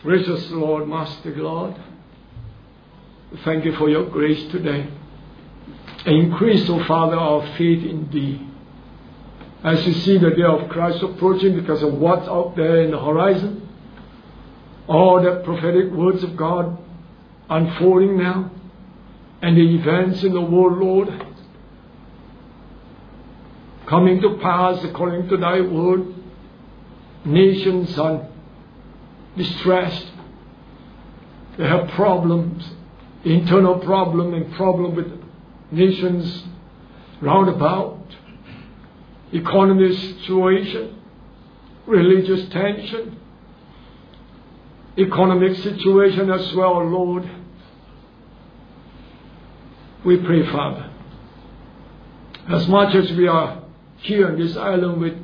Gracious Lord, Master God, thank you for your grace today. Increase, O Father, our faith in Thee. As we see the day of Christ approaching because of what's out there in the horizon, all the prophetic words of God unfolding now, and the events in the world, Lord, coming to pass according to Thy word. Nations are distressed. They have problems, internal problem and problem with nations round about. Economic situation, religious tension, economic situation as well, Lord. We pray, Father, as much as we are here on this island with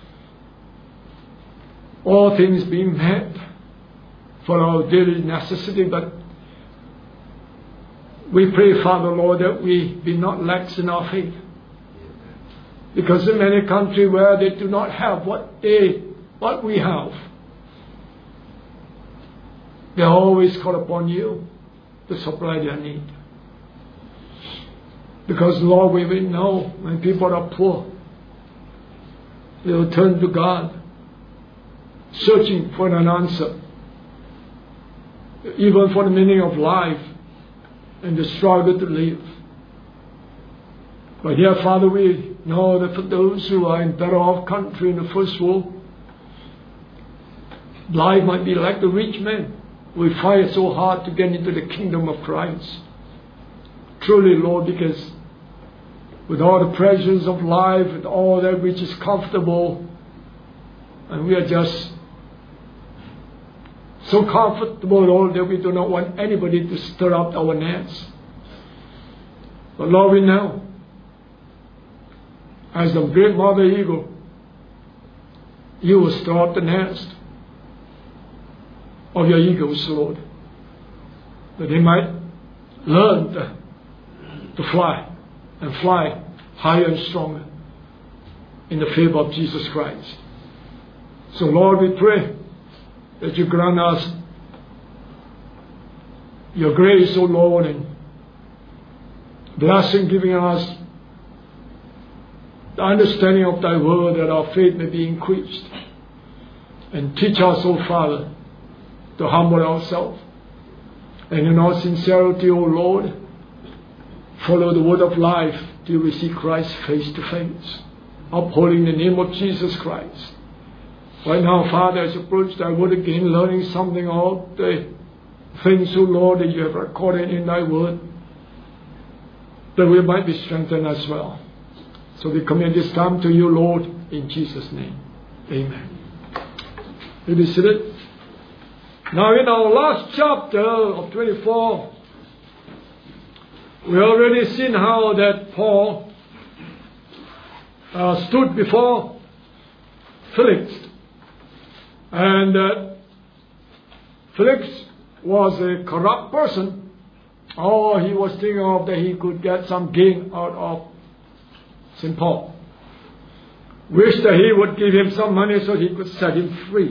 all things being met for our daily necessity, but we pray, Father, Lord, that we be not lax in our faith. Because in many countries where they do not have what we have, they always call upon you to supply their need. Because, Lord, we will know when people are poor, they will turn to God, searching for an answer, even for the meaning of life and the struggle to live. But dear Father, we know that for those who are in better off country in the first world, life might be like the rich man. We find it so hard to get into the kingdom of Christ. Truly, Lord, because with all the pressures of life, with all that which is comfortable, and we are just so comfortable, Lord, that we do not want anybody to stir up our nets. But Lord, we know, as the great mother eagle, you will stir up the nest of your eagles, Lord, that they might learn to fly and fly higher and stronger in the favor of Jesus Christ. So, Lord, we pray that you grant us your grace, O Lord, and blessing, giving us the understanding of Thy word, that our faith may be increased. And teach us, O Father, to humble ourselves. And in our sincerity, O Lord, follow the word of life till we see Christ face to face, upholding the name of Jesus Christ. Right now, Father, as you approach Thy word again, learning something of the things, O Lord, that you have recorded in Thy word, that we might be strengthened as well. So we commit this time to you, Lord, in Jesus' name. Amen. You be seated. Now, in our last chapter of 24, we already seen how that Paul stood before Felix. And Felix was a corrupt person. Oh, he was thinking of that he could get some gain out of St. Paul. Wished that he would give him some money so he could set him free.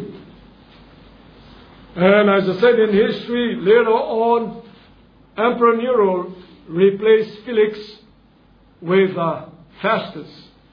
And as I said in history, later on, Emperor Nero replaced Felix with Festus.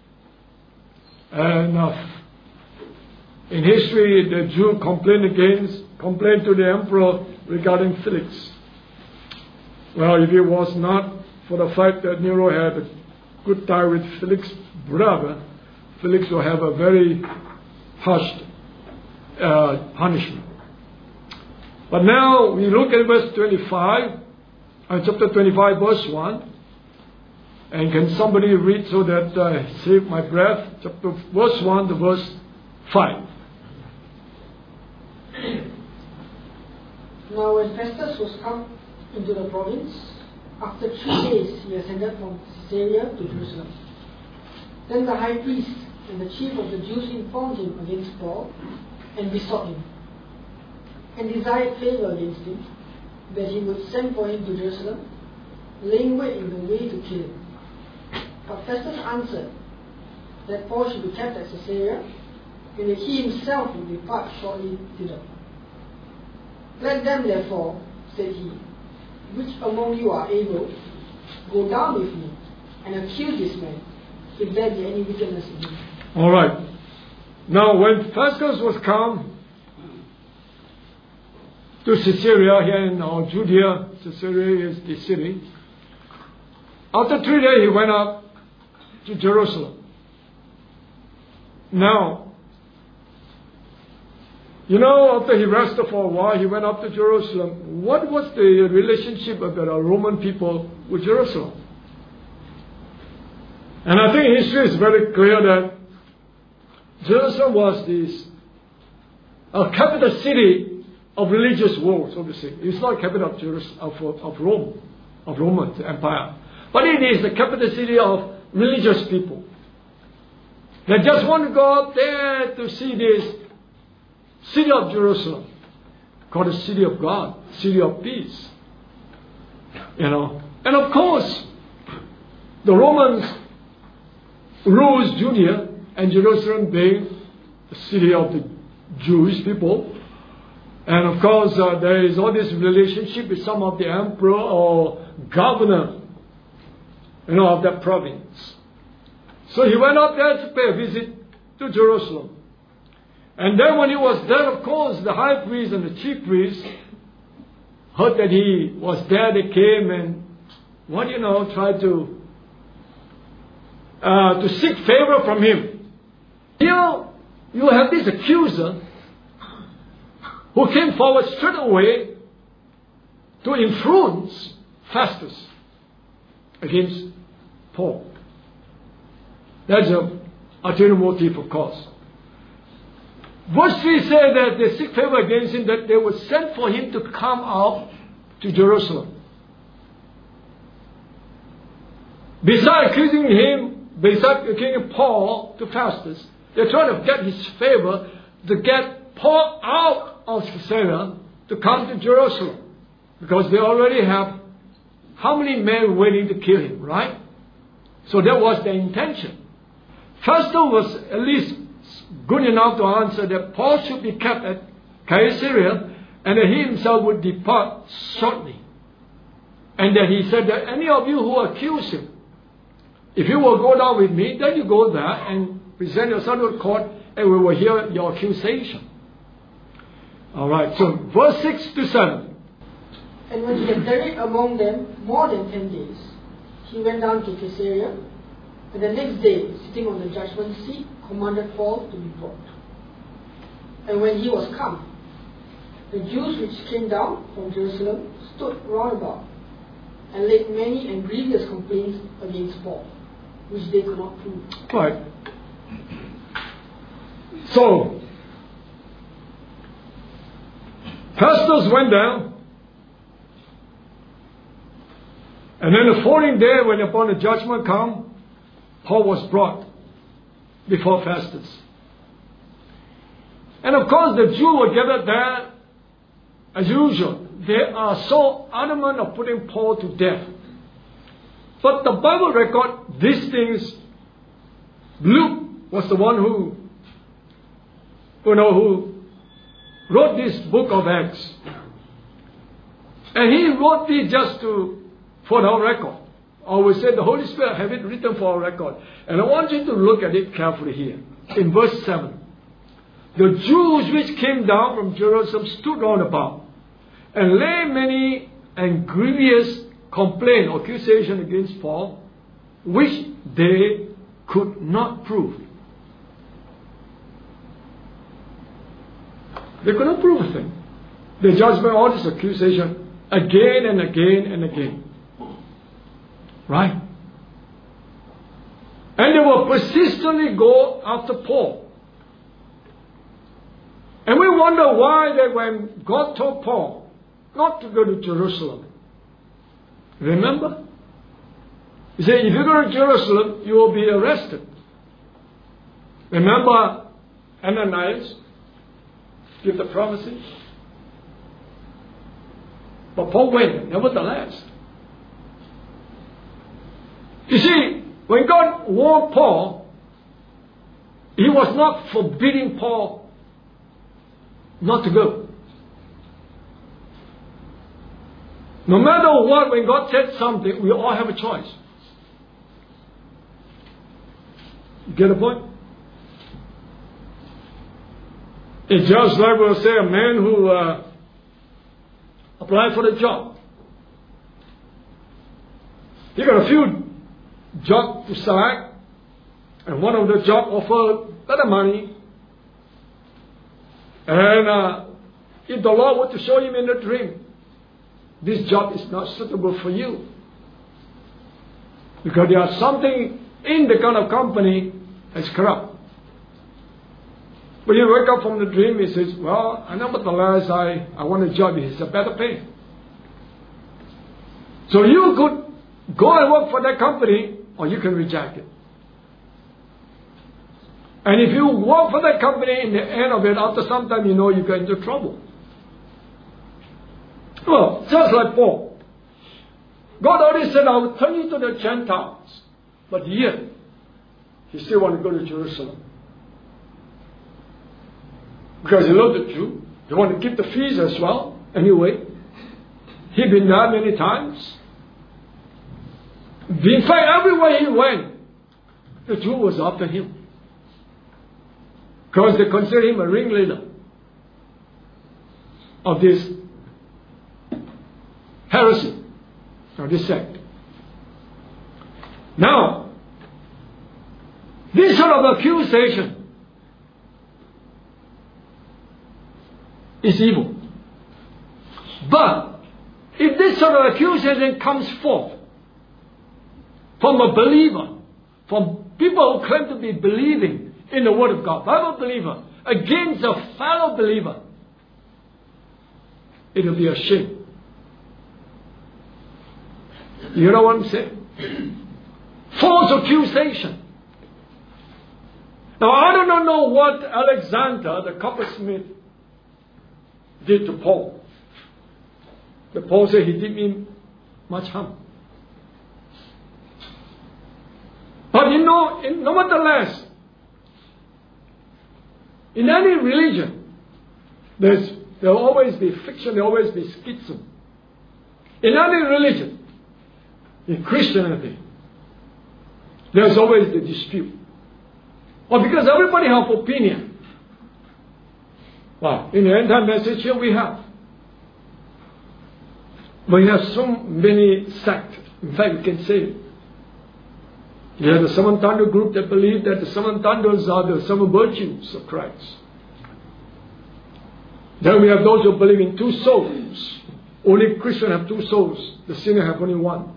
And in history, the Jew complained to the emperor regarding Felix. Well, if it was not for the fact that Nero had a good time with Felix's brother, Felix will have a very harsh punishment. But now we look at verse 25, chapter 25, verse 1. And can somebody read so that I save my breath? Chapter verse 1 to verse 5. Now when Festus was come into the province, after 3 days he ascended from Caesarea to Jerusalem. Then the high priest and the chief of the Jews informed him against Paul, and besought him, and desired favor against him, that he would send for him to Jerusalem, laying wait in the way to kill him. But Festus answered that Paul should be kept at Caesarea, and that he himself would depart shortly thither. Let them therefore, said he, which among you are able, go down with me, and accuse this man, if there be any wickedness in him. All right. Now, when Festus was come to Caesarea here in Judea, Caesarea is the city. After 3 days, he went up to Jerusalem. Now, after he rested for a while, he went up to Jerusalem. What was the relationship of the Roman people with Jerusalem? And I think history is very clear that Jerusalem was a capital city of religious world, so to say. It's not capital of Rome, of Roman Empire. But it is the capital city of religious people. They just want to go up there to see this city of Jerusalem, called the city of God, city of peace. And of course, the Romans ruled Judea, and Jerusalem being the city of the Jewish people. And of course, there is all this relationship with some of the emperor or governor, of that province. So he went up there to pay a visit to Jerusalem. And then when he was there, of course, the high priest and the chief priest heard that he was there. They came and, tried to seek favor from him. Here you have this accuser who came forward straight away to influence Festus against Paul. That's an ulterior motive, of course. Verse 3 says that they seek favor against him, that they would send for him to come out to Jerusalem. Besides accusing Paul to Festus, they're trying to get his favor to get Paul out of Caesarea to come to Jerusalem. Because they already have how many men waiting to kill him, right? So that was their intention. Festus was at least good enough to answer that Paul should be kept at Caesarea and that he himself would depart shortly. And that he said that any of you who accuse him, if you will go down with me, then you go there and present yourself to the court and we will hear your accusation. Alright, so verse 6 to 7. And when he had tarried among them more than 10 days, he went down to Caesarea, and the next day, sitting on the judgment seat, commanded Paul to be brought. And when he was come, the Jews which came down from Jerusalem stood round about, and laid many and grievous complaints against Paul, which they could not prove. Right. So, Festus went down, and then the following day, when upon the judgment come, Paul was brought before Festus. And of course, the Jews were gathered there as usual. They are so adamant of putting Paul to death. But the Bible records these things. Luke was the one who wrote this book of Acts. And he wrote it just for our record. Or we say the Holy Spirit have it written for our record. And I want you to look at it carefully here. In verse 7. The Jews which came down from Jerusalem stood round about, and laid many and grievous complaint or accusation against Paul, which they could not prove. They could not prove a thing. They judged by all this accusation again and again and again. Right? And they will persistently go after Paul. And we wonder why that when God told Paul not to go to Jerusalem. Remember? He said, if you go to Jerusalem, you will be arrested. Remember Ananias give the prophecy? But Paul went, nevertheless. You see, when God warned Paul, He was not forbidding Paul not to go. No matter what, when God said something, we all have a choice. You get the point? It's just like we'll say a man who applied for the job. He got a few jobs to select, and one of the jobs offered better money. And if the Lord were to show him in a dream, this job is not suitable for you, because there is something in the kind of company that's corrupt. But you wake up from the dream, he says, well, nevertheless, I want a job. It's a better pay. So you could go and work for that company, or you can reject it. And if you work for that company, in the end of it, after some time, you know you get into trouble. Well, just like Paul. God already said, I will turn you to the Gentiles. But yet, he still wants to go to Jerusalem. Because he loved the Jew. He wanted to keep the feast as well. Anyway, he'd been there many times. In fact, everywhere he went, the Jew was after him. Because they considered him a ringleader of this heresy, of this sect. Now, this sort of accusation is evil. But if this sort of accusation comes forth from a believer, from people who claim to be believing in the Word of God, Bible believer, against a fellow believer, it will be a shame. You know what I'm saying? False accusation. Now, I do not know what Alexander, the coppersmith, did to Paul. But Paul said he did me much harm. But you know, nevertheless, in any religion, there will always be friction, there will always be schism. In any religion, in Christianity, there's always the dispute. Or because everybody has opinion. Well, in the end-time message here we have. We have so many sects. In fact, we can say it. You have the Seven Thunder group that believe that the Seven Thunders are the seven virtues of Christ. Then we have those who believe in two souls. Only Christians have two souls. The sinner have only one.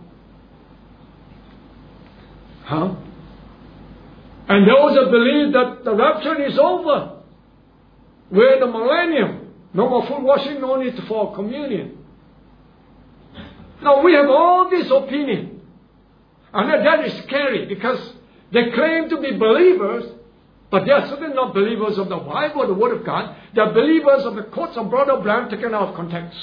Huh? And those that believe that the rapture is over. We're in the millennium. No more foot washing, no need for communion. Now we have all this opinion. And that is scary because they claim to be believers, but they are certainly not believers of the Bible, the Word of God. They are believers of the quotes of Brother Branham taken out of context.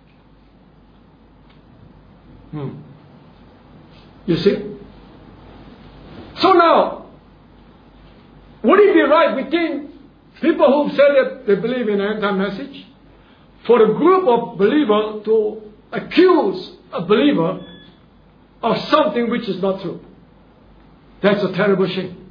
You see? So now, would it be right within people who say that they believe in the end-time message, for a group of believers to accuse a believer of something which is not true? That's a terrible shame.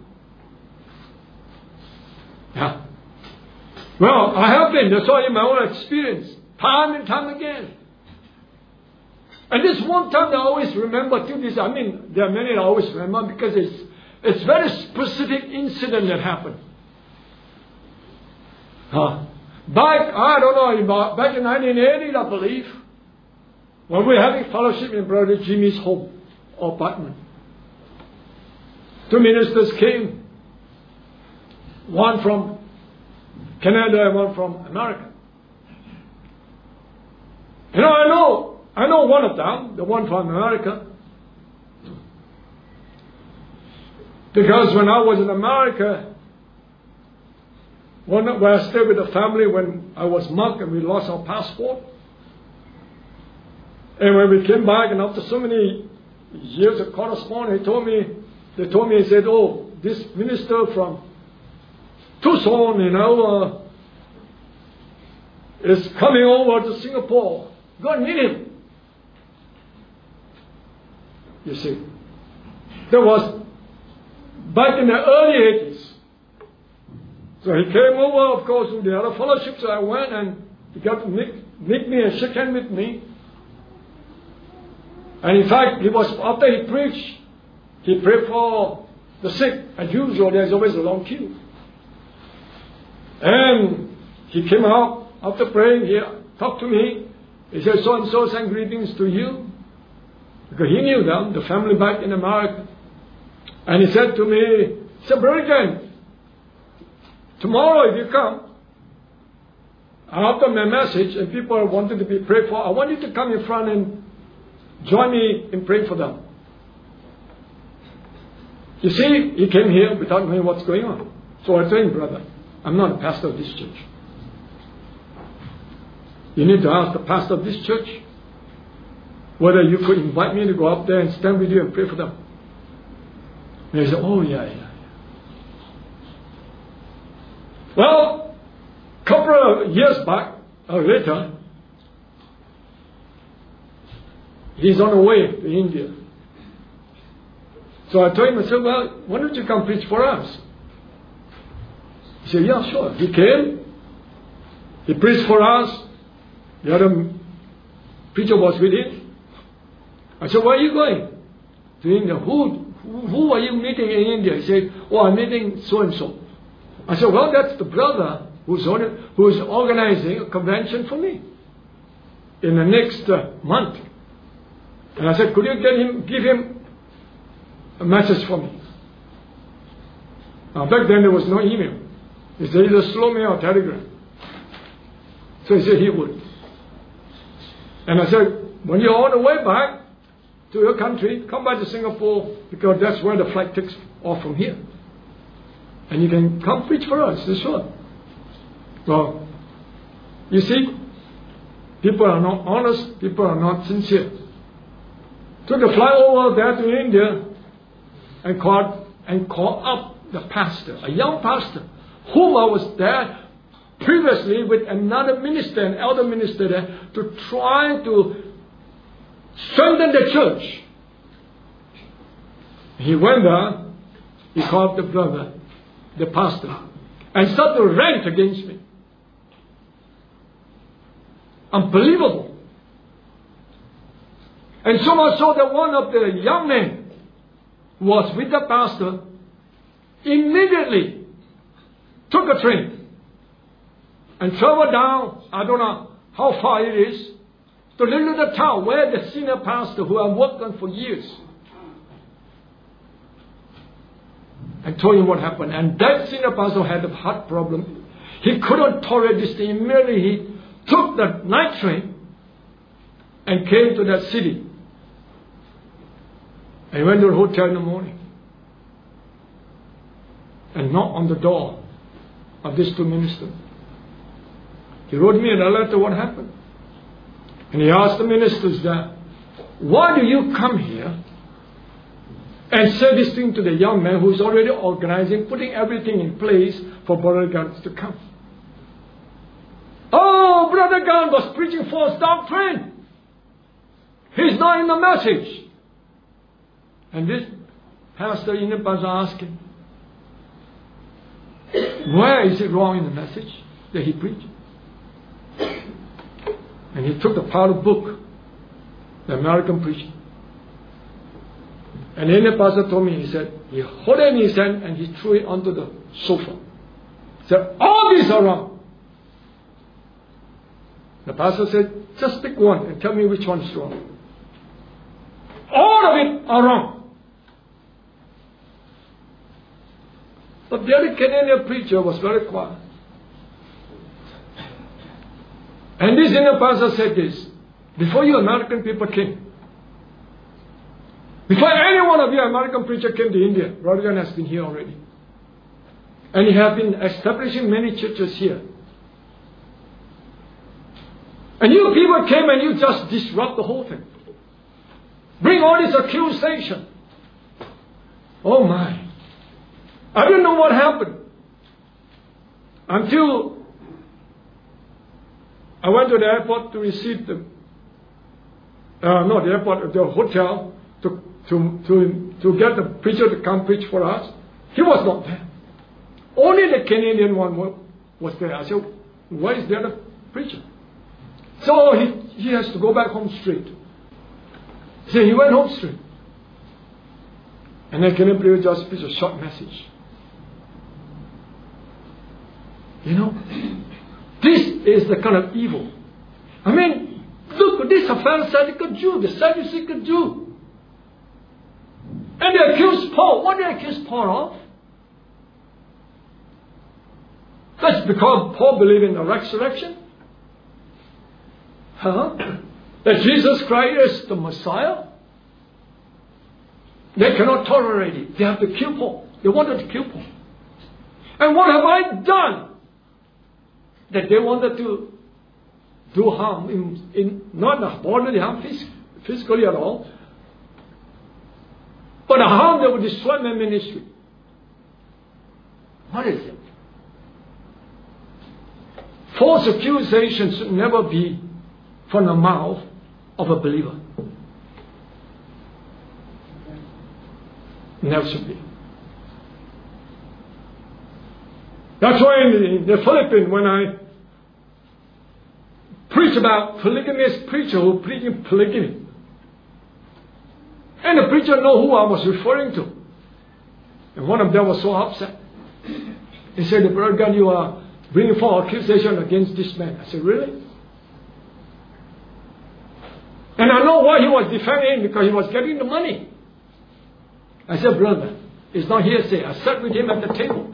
Yeah. Well, I have been. That's all in my own experience. Time and time again. And this one time I always remember to this. I mean, there are many I always remember because it's very specific incident that happened. Back, I don't know, back in 1980, I believe, when we were having fellowship in Brother Jimmy's home or apartment. Two ministers came, one from Canada and one from America. You know, I know one of them, the one from America. Because when I was in America, where I stayed with the family when I was mugged and we lost our passport. And when we came back, and after so many years of correspondence, they told me, he said, oh, this minister from Tucson, is coming over to Singapore. Go and meet him. You see. That was back in the early 80s. So he came over, of course, in the other fellowships. I went and he got to meet me and shake hands with me. And in fact, after he preached, he prayed for the sick. As usual, there's always a long queue. And he came out after praying. He talked to me. He said, so and so send greetings to you. Because he knew them, the family back in America. And he said to me, he said, Brother Ken, tomorrow if you come, after my message and people wanted to be prayed for, I want you to come in front and join me in praying for them. You see, he came here without knowing what's going on. So I told him, brother, I'm not a pastor of this church. You need to ask the pastor of this church whether you could invite me to go up there and stand with you and pray for them. And he said, oh, yeah. Well, a couple of years back, or later, he's on the way to India. So I told him, I said, well, why don't you come preach for us? He said, yeah, sure. He came. He preached for us. The other preacher was with him. I said, where are you going? To India. Who are you meeting in India? He said, oh, I'm meeting so-and-so. I said, well, that's the brother who's organizing a convention for me in the next month. And I said, could you give him a message for me? Now, back then there was no email. He said, either slow mail or telegram. So he said he would. And I said, when you're on the way back to your country, come by to Singapore because that's where the flight takes off from here. And you can come preach for us, that's sure. Well, you see, people are not honest, people are not sincere. Took the flight over there to India and called up the pastor, a young pastor, whom I was there previously with another minister, an elder minister there, to try to strengthen the church. He went there, he called the brother, the pastor, and started to rant against me. Unbelievable. And so much so that one of the young men who was with the pastor immediately took a train and traveled down, I don't know how far it is, to the little town where the senior pastor who I worked on for years, and told him what happened. And that senior pastor had a heart problem. He couldn't tolerate this thing. Immediately he took the night train and came to that city. And he went to the hotel in the morning and knocked on the door of these two ministers. He wrote me a letter what happened. And he asked the ministers there, why do you come here and say this thing to the young man who's already organizing, putting everything in place for Brother Gans to come? Oh, Brother Gans was preaching false doctrine. He's not in the message. And this pastor in the pastor asked him, where is it wrong in the message that he preached? And he took the part of book, the American preaching. And then the pastor told me, he said, he held it in his hand and he threw it onto the sofa. He said, all these are wrong. The pastor said, just pick one and tell me which one is wrong. All of it are wrong. But the other Canadian preacher was very quiet. And this Indian pastor said this, before you American people came, before any one of you American preacher came to India, Brother Gans has been here already. And he has been establishing many churches here. And you people came and you just disrupt the whole thing. Bring all this accusation. Oh my. I don't know what happened. Until I went to the hotel to to get the preacher to come preach for us. He was not there. Only the Canadian one was there. I said, why is the other preacher? So he has to go back home straight. So he went home straight. And then Canadian preacher just preached a short message. You know, this is the kind of evil. I mean, look, this is a Pharisaical Jew, the Sadduceical Jew. And they accused Paul. What did they accuse Paul of? That's because Paul believed in the resurrection. That Jesus Christ is the Messiah. They cannot tolerate it. They have to kill Paul. They wanted to kill Paul. And what have I done? That they wanted to do harm, in not bodily harm physically at all, but a harm that would destroy my ministry. What is it? False accusations should never be from the mouth of a believer. Never should be. That's why in the Philippines, when I preach about polygamous preacher who preaching polygamy, and the preacher know who I was referring to, and one of them was so upset. He said, "Brother God, you are bringing forth accusation against this man." I said, "Really?" And I know why he was defending him, because he was getting the money. I said, "Brother, it's not hearsay. I sat with him at the table.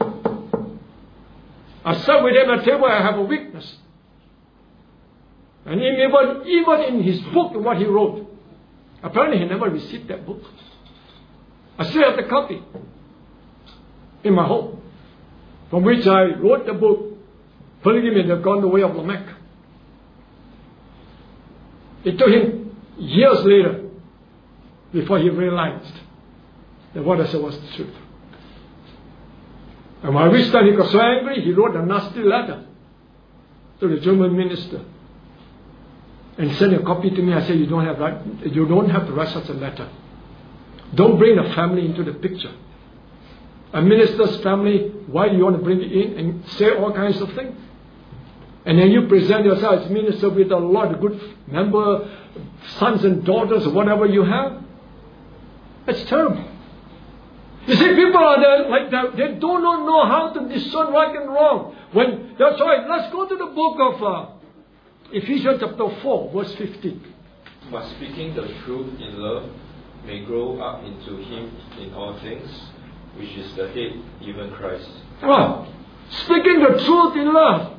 I sat with him at the table. I have a witness. And even in his book, what he wrote, apparently he never received that book. I still have the copy in my home, from which I wrote the book, Polygamy That Gone the Way of Lamech. It took him years later before he realized that what I said was the truth. And when I reached out, he got so angry, he wrote a nasty letter to the German minister and sent a copy to me. I said, you don't have to write such a letter. Don't bring the family into the picture. A minister's family, why do you want to bring it in and say all kinds of things? And then you present yourself as minister with a lot of good member, sons and daughters, or whatever you have. It's terrible. You see, people are there like that. They do not know how to discern right and wrong. That's why, let's go to the book of Ephesians chapter 4, verse 15. But speaking the truth in love may grow up into him in all things, which is the head, even Christ. Well, speaking the truth in love.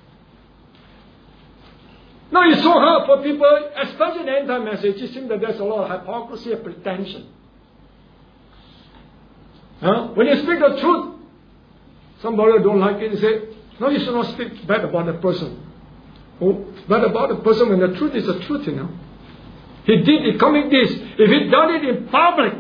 Now it's so hard for people, especially in the end-time message, it seems that there's a lot of hypocrisy and pretension. When you speak the truth, somebody don't like it, they say, no, you should not speak bad about the person. Oh, bad about the person when the truth is the truth, you know. He committed this. If he done it in public,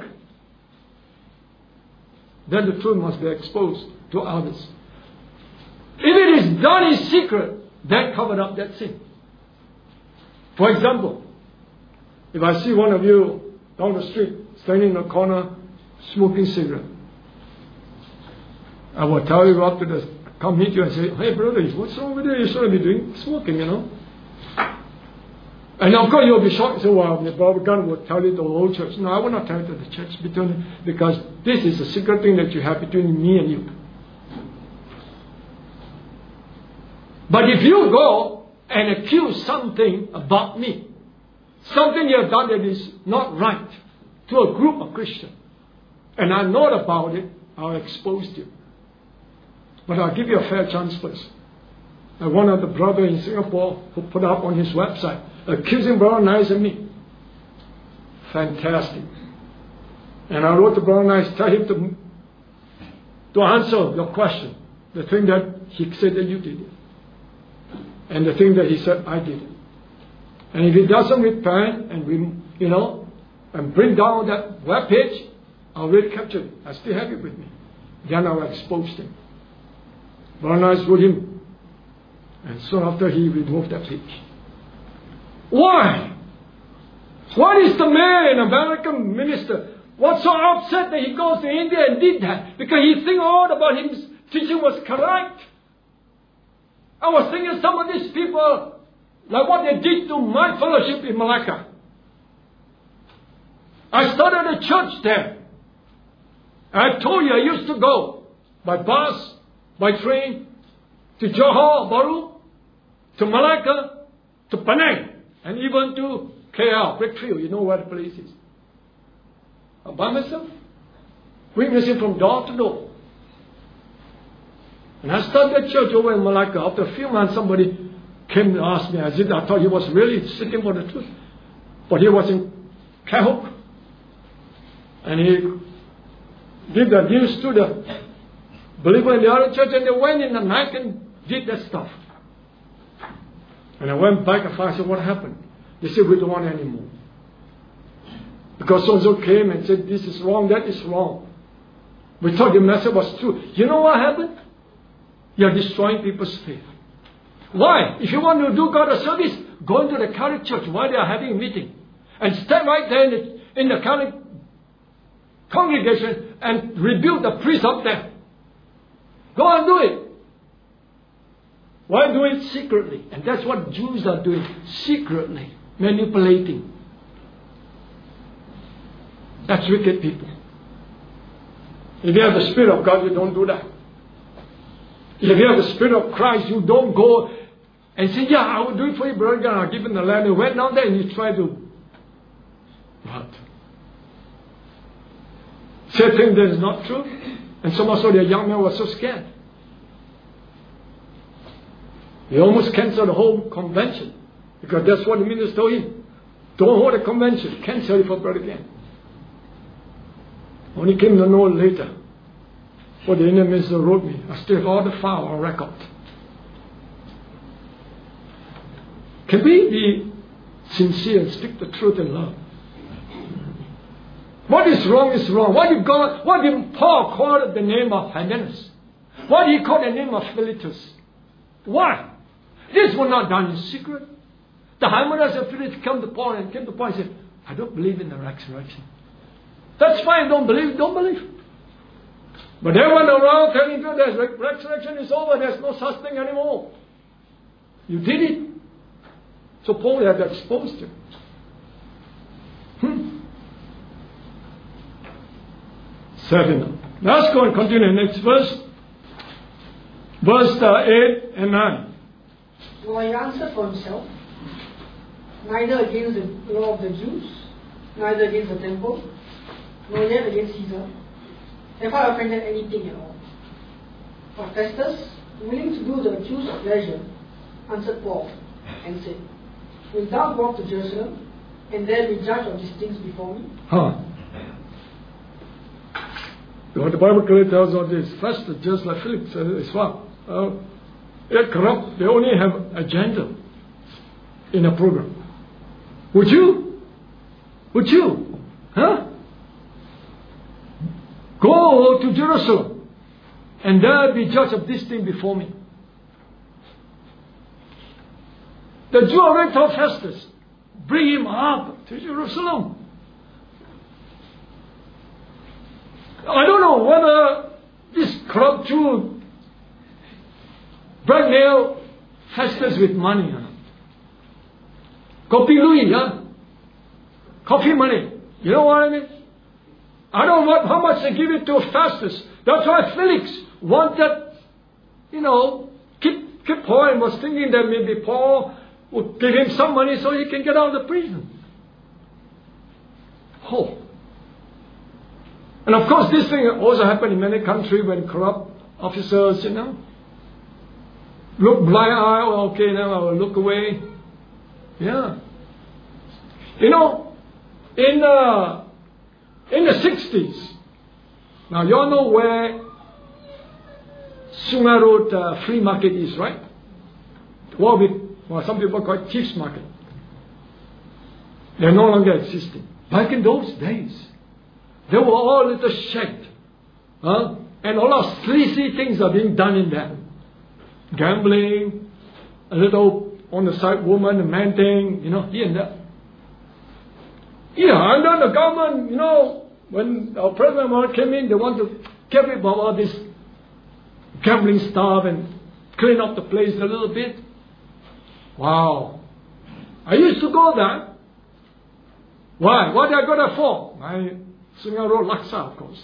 then the truth must be exposed to others. If it is done in secret, then cover up that sin. For example, if I see one of you down the street, standing in a corner, smoking cigarette, I will tell you up to come meet you and say, hey brother, what's wrong with you? You shouldn't be doing smoking, you know. And of course you'll be shocked. So, well, Brother God will tell it to the whole church. No, I will not tell it to the church because this is a secret thing that you have between me and you. But if you go and accuse something about me, something you have done that is not right to a group of Christians, and I know about it, I'll expose you. But I'll give you a fair chance first. And one of the brothers in Singapore who put up on his website, accusing Brother Nice and me. Fantastic. And I wrote to Brother Nice, tell him to answer your question. The thing that he said that you did. And the thing that he said I did. And if he doesn't repent and and bring down that web page, I'll really capture it. I still have it with me. Then I'll expose him. Brother Nice wrote him. And soon after he removed that page. Why? What is the man, American minister, was so upset that he goes to India and did that because he thinks all about his teaching was correct. I was thinking some of these people, like what they did to my fellowship in Malacca. I started a church there. I told you I used to go by bus, by train, to Johor Bahru, to Malacca, to Penang, and even to KL, Brickfield. You know where the place is. By myself, witnessing from door to door. And I started a church over in Malacca. After a few months, somebody came to ask me. I thought he was really seeking for the truth. But he was in Kahok. And he gave the news to the believer in the other church, and they went in the night and did that stuff. And I went back and I said, what happened? They said, we don't want it anymore. Because so-and-so came and said, this is wrong, that is wrong. We thought the message was true. You know what happened? You're destroying people's faith. Why? If you want to do God a service, go into the Catholic church while they are having a meeting. And stand right there in the Catholic congregation and rebuke the priest up there. Go and do it. Why do it secretly? And that's what Jews are doing. Secretly. Manipulating. That's wicked people. If you have the Spirit of God, you don't do that. If you have the Spirit of Christ, you don't go and say, yeah, I will do it for you, brother. I'll give him the land. You went down there and you try to what? Say things that is not true. And so much so the young man was so scared. He almost canceled the whole convention. Because that's what the minister told him. Don't hold a convention. Cancel it for Brother Gant. Only came to know later. What the Indian minister wrote me. I still have all the file on record. Can we be sincere and speak the truth in love? What is wrong is wrong. What did Paul call the name of Hymenaeus? What did he call the name of Philetus? Why? This was not done in secret. The Hymenaeus and Philetus came to Paul and said, I don't believe in the resurrection. That's fine, don't believe. But they went around telling you that resurrection is over, there's no such thing anymore. You did it. So Paul had exposed him. Seven. Let's go and continue next verse. Verse 8 and 9. So he answered for himself, neither against the law of the Jews, neither against the temple, nor yet against Caesar, have I offended anything at all. But Festus, willing to do the Jews' pleasure, answered Paul, and said, wilt thou go up to Jerusalem, and there be judge of these things before me? What the Bible clearly tells us is, Festus, just like Felix, is what? They're corrupt. They only have agenda in a program. Would you? Huh? Go to Jerusalem, and there be judge of this thing before me. The Jew already told Festus, bring him up to Jerusalem. I don't know whether this corrupt Jew blackmailed Festus with money or not. Copy Louis, yeah? Coffee money. You know what I mean? I don't know how much they give it to Festus. That's why Felix wanted, keep Paul and was thinking that maybe Paul would give him some money so he can get out of the prison. Oh. And of course this thing also happened in many countries when corrupt officers, look blind eye, okay, now I will look away. Yeah. In the 60s, now you all know where Sungai Road Free Market is, right? Well, some people call it Chief's Market. They're no longer existing. Back in those days, they were all little shacked. And a lot of sleazy things are being done in there. Gambling, a little on the side woman, a man thing, here and there. Yeah, and then the government, when our president came in, they want to get rid of all this gambling stuff and clean up the place a little bit. Wow. I used to go there. Why? What did I go there for? My Sungai Road Laksa, of course.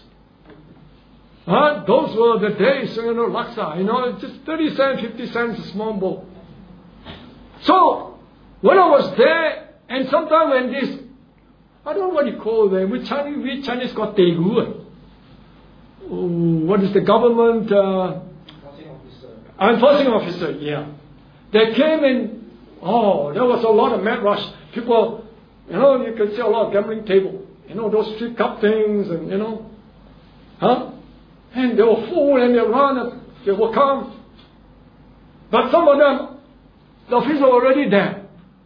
Those were the days, Sungai Road Laksa. You know, just 30 cents, 50 cents a small bowl. So, when I was there, and sometimes when this, I don't know what you call them, we Chinese got Tegu. What is the government? Enforcing officer, yeah. They came in, there was a lot of mad rush. People, you can see a lot of gambling table. Those street cup things and, And they were full and they run, they will come. But some of them, the officers were already there.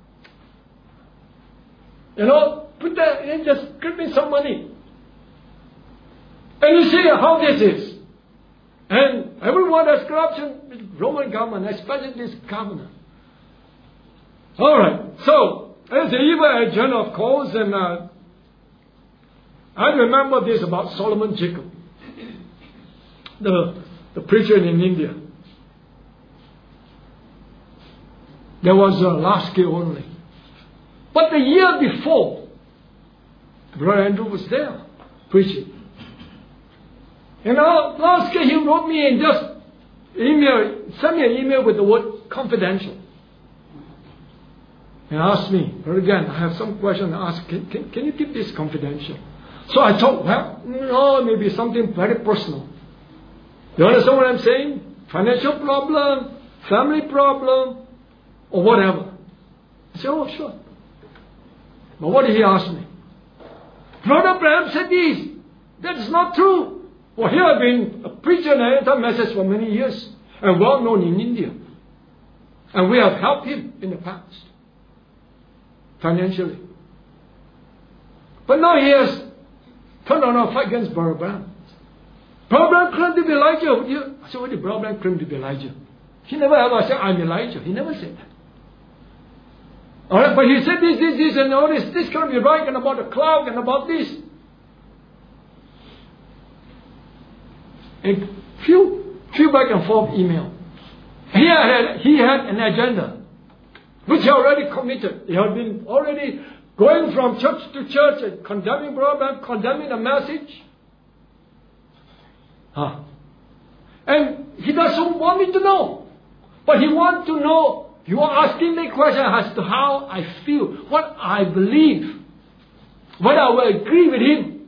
Put that in, just give me some money. And you see how this is. And everyone has corruption with Roman government, especially this governor. Alright, so, as the evil agent, of course, and I remember this about Solomon Jacob, the preacher in India. There was a last year only. But the year before, Brother Andrew was there preaching. Last year he wrote me and just sent me an email with the word confidential. And asked me, but again, I have some question to ask, can you keep this confidential? So I thought, maybe something very personal. You understand what I'm saying? Financial problem, family problem, or whatever. I said, oh, sure. But what did he ask me? Brother Branham said this. That is not true. Well, here I've been a preacher and anti-message for many years and well known in India. And we have helped him in the past, financially. But now he has turned on a fight against Brother Branham. Brother Branham claimed to be Elijah. I said, what did Brother Branham claim to be Elijah? He never ever said, I'm Elijah. He never said that. Alright, but he said this, and all this. This can't be right, and about the cloud, and about this. A few back and forth email. He had an agenda, which he already committed. He had been already going from church to church and condemning Brother Branham, condemning the message. And he doesn't want me to know. But he wants to know. You are asking me questions as to how I feel, what I believe, whether I will agree with him.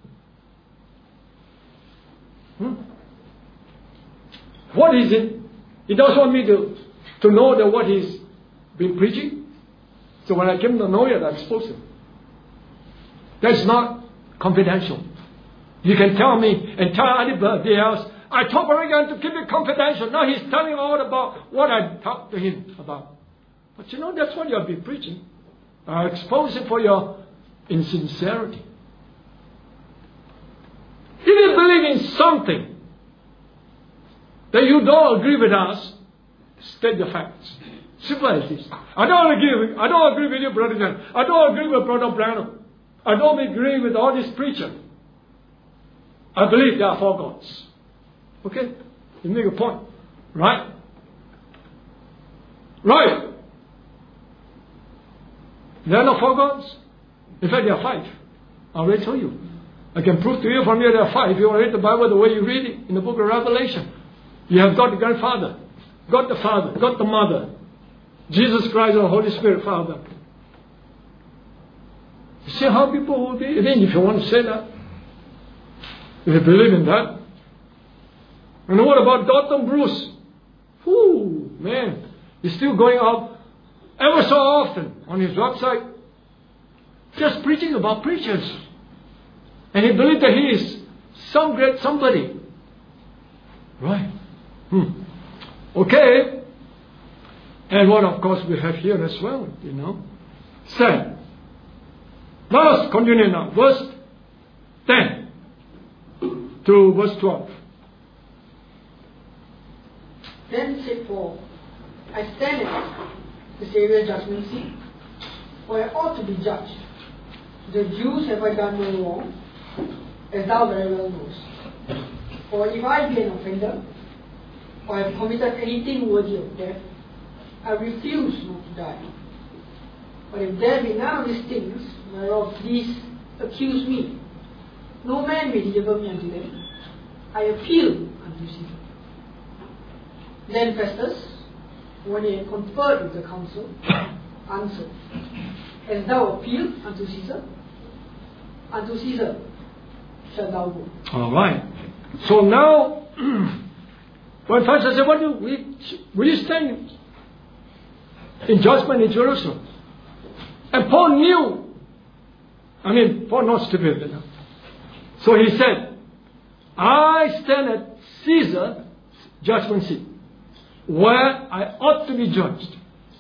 What is it? He doesn't want me to know that what he's been preaching. So when I came to know it, I exposed him. That's not confidential. You can tell me and tell anybody else, I told Oregon to keep it confidential. Now he's telling all about what I talked to him about. But that's what you'll be preaching. I expose it for your insincerity. If you believe in something that you don't agree with us, state the facts. Simple as this. I don't agree with you, Brother John. I don't agree with Brother Branham. I don't agree with all these preachers. I believe there are four gods. Okay? You make a point. Right? Right. There are no four gods. In fact, there are five. I already told you. I can prove to you from here there are five. If you read the Bible the way you read it in the book of Revelation, you have God the grandfather, God the Father, God the Mother, Jesus Christ and the Holy Spirit, Father. You see how people will be? I mean, if you want to say that, if you believe in that. And what about Dalton Bruce? Man, he's still going out ever so often on his website, just preaching about preachers. And he believes that he is some great somebody. Right. Okay. And what of course we have here as well, Said. Let's continue now. Verse 10 to verse 12. Then said Paul, I stand at the Saviour's judgment seat, for I ought to be judged. The Jews have I done no wrong, as thou very well knowest. For if I be an offender, or have committed anything worthy of death, I refuse not to die. But if there be none of these things whereof these accuse me, no man may deliver me unto them. I appeal unto Caesar. Then Festus, when he had conferred with the council, answered, As thou appeal unto Caesar shalt thou go. All right. So now, when Festus said, will you stand in judgment in Jerusalem? And Paul knew, Paul not stupid enough. So he said, I stand at Caesar's judgment seat, where I ought to be judged.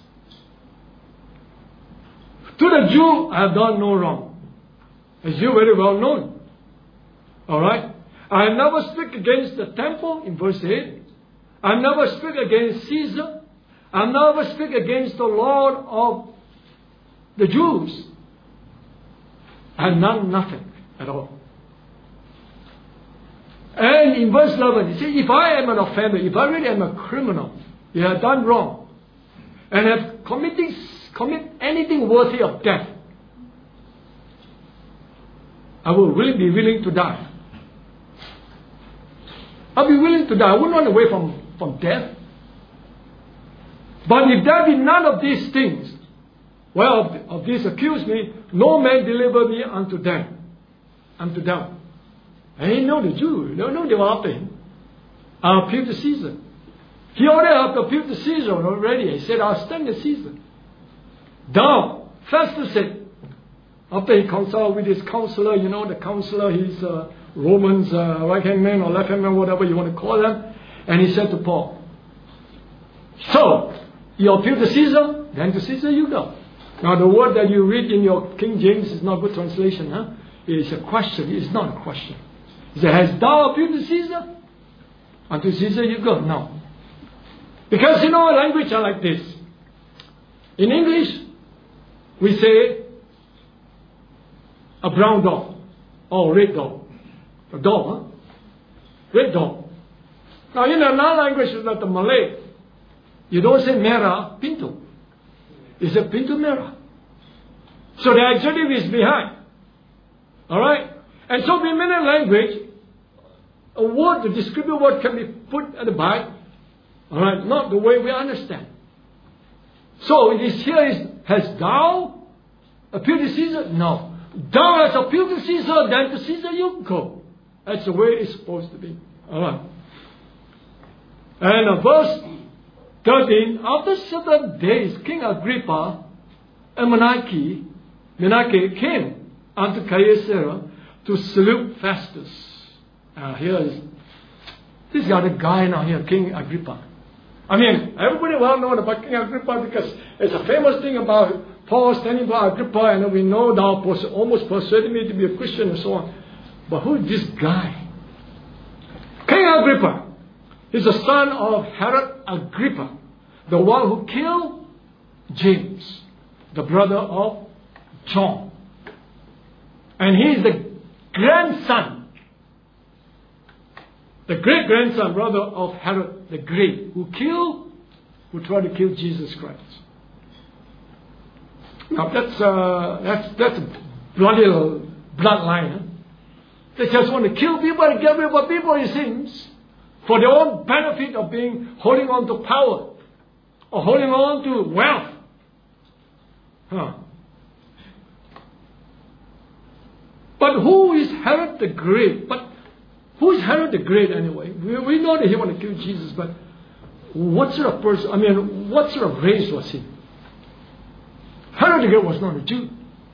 To the Jew, I have done no wrong, as you very well know. All right? I never speak against the temple, in verse 8. I never speak against Caesar. I never speak against the Lord of the Jews. I have done nothing at all. And in verse 11, you see, if I am an offender, if I really am a criminal, you have done wrong, and have commit anything worthy of death, I will really be willing to die. I'll be willing to die. I wouldn't run away from death. But if there be none of these things, well, of these accuse me, no man deliver me unto them. And he know the Jew. They know they were after him. I appeal to Caesar. He already appealed to Caesar already. He said, I'll stand to Caesar. Thou, Festus said, after he consulted with his counselor, the counselor, he's Romans right-hand man or left-hand man, whatever you want to call them. And he said to Paul, so, you appeal to Caesar, then to Caesar you go. Now the word that you read in your King James is not good translation. It is a question. It is not a question. He said, has thou appealed to Caesar? Unto Caesar you go. No. Because language are like this. In English, we say a brown dog or red dog. A dog, red dog. Now in another language like the Malay, you don't say merah pinto. You say pinto merah. So the adjective is behind. Alright? And so in many language, a word, the descriptive word can be put at the back. Alright? Not the way we understand. So it is here has thou appealed to Caesar? No. Thou hast appealed to Caesar, then to Caesar you go. That's the way it's supposed to be. Alright. And verse 13, after certain days, King Agrippa and Menike came unto Caesarea to salute Festus. This is the other guy now here, King Agrippa. Everybody well known about King Agrippa because it's a famous thing about Paul standing by Agrippa, and we know thou almost persuaded me to be a Christian and so on. But who is this guy? King Agrippa is the son of Herod Agrippa, the one who killed James, the brother of John. And he is the grandson, the great-grandson, brother of Herod the Great, who tried to kill Jesus Christ. Now that's a bloody bloodline. They just want to kill people and get rid of people, it seems, for their own benefit of holding on to power or holding on to wealth. But who is Herod the Great? But who is Herod the Great anyway? We know that he wanted to kill Jesus, but what sort of person, what sort of race was he? Herod the Great was not a Jew.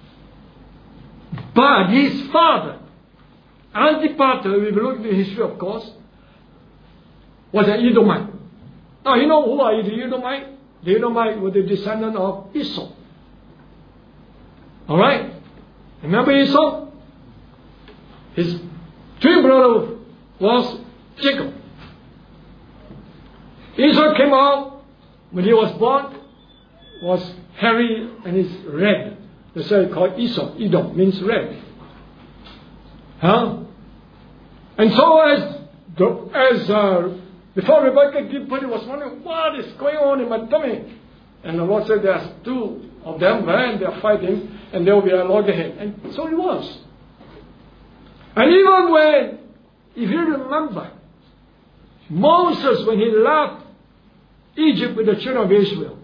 But his father, Antipater, if you look at the history, of course, was an Edomite. Now, you know who are the Edomite? The Edomite were the descendant of Esau. Alright? Remember Esau? His twin brother was Jacob. Esau came out when he was born, was hairy and is red. That's why it's called Esau. Edom means red. And so before Rebekah gave birth, he was wondering, what is going on in my tummy? And the Lord said, there's two of them there, and they're fighting, and there will be a loggerhead. And so it was. And even when, if you remember, Moses, when he left Egypt with the children of Israel,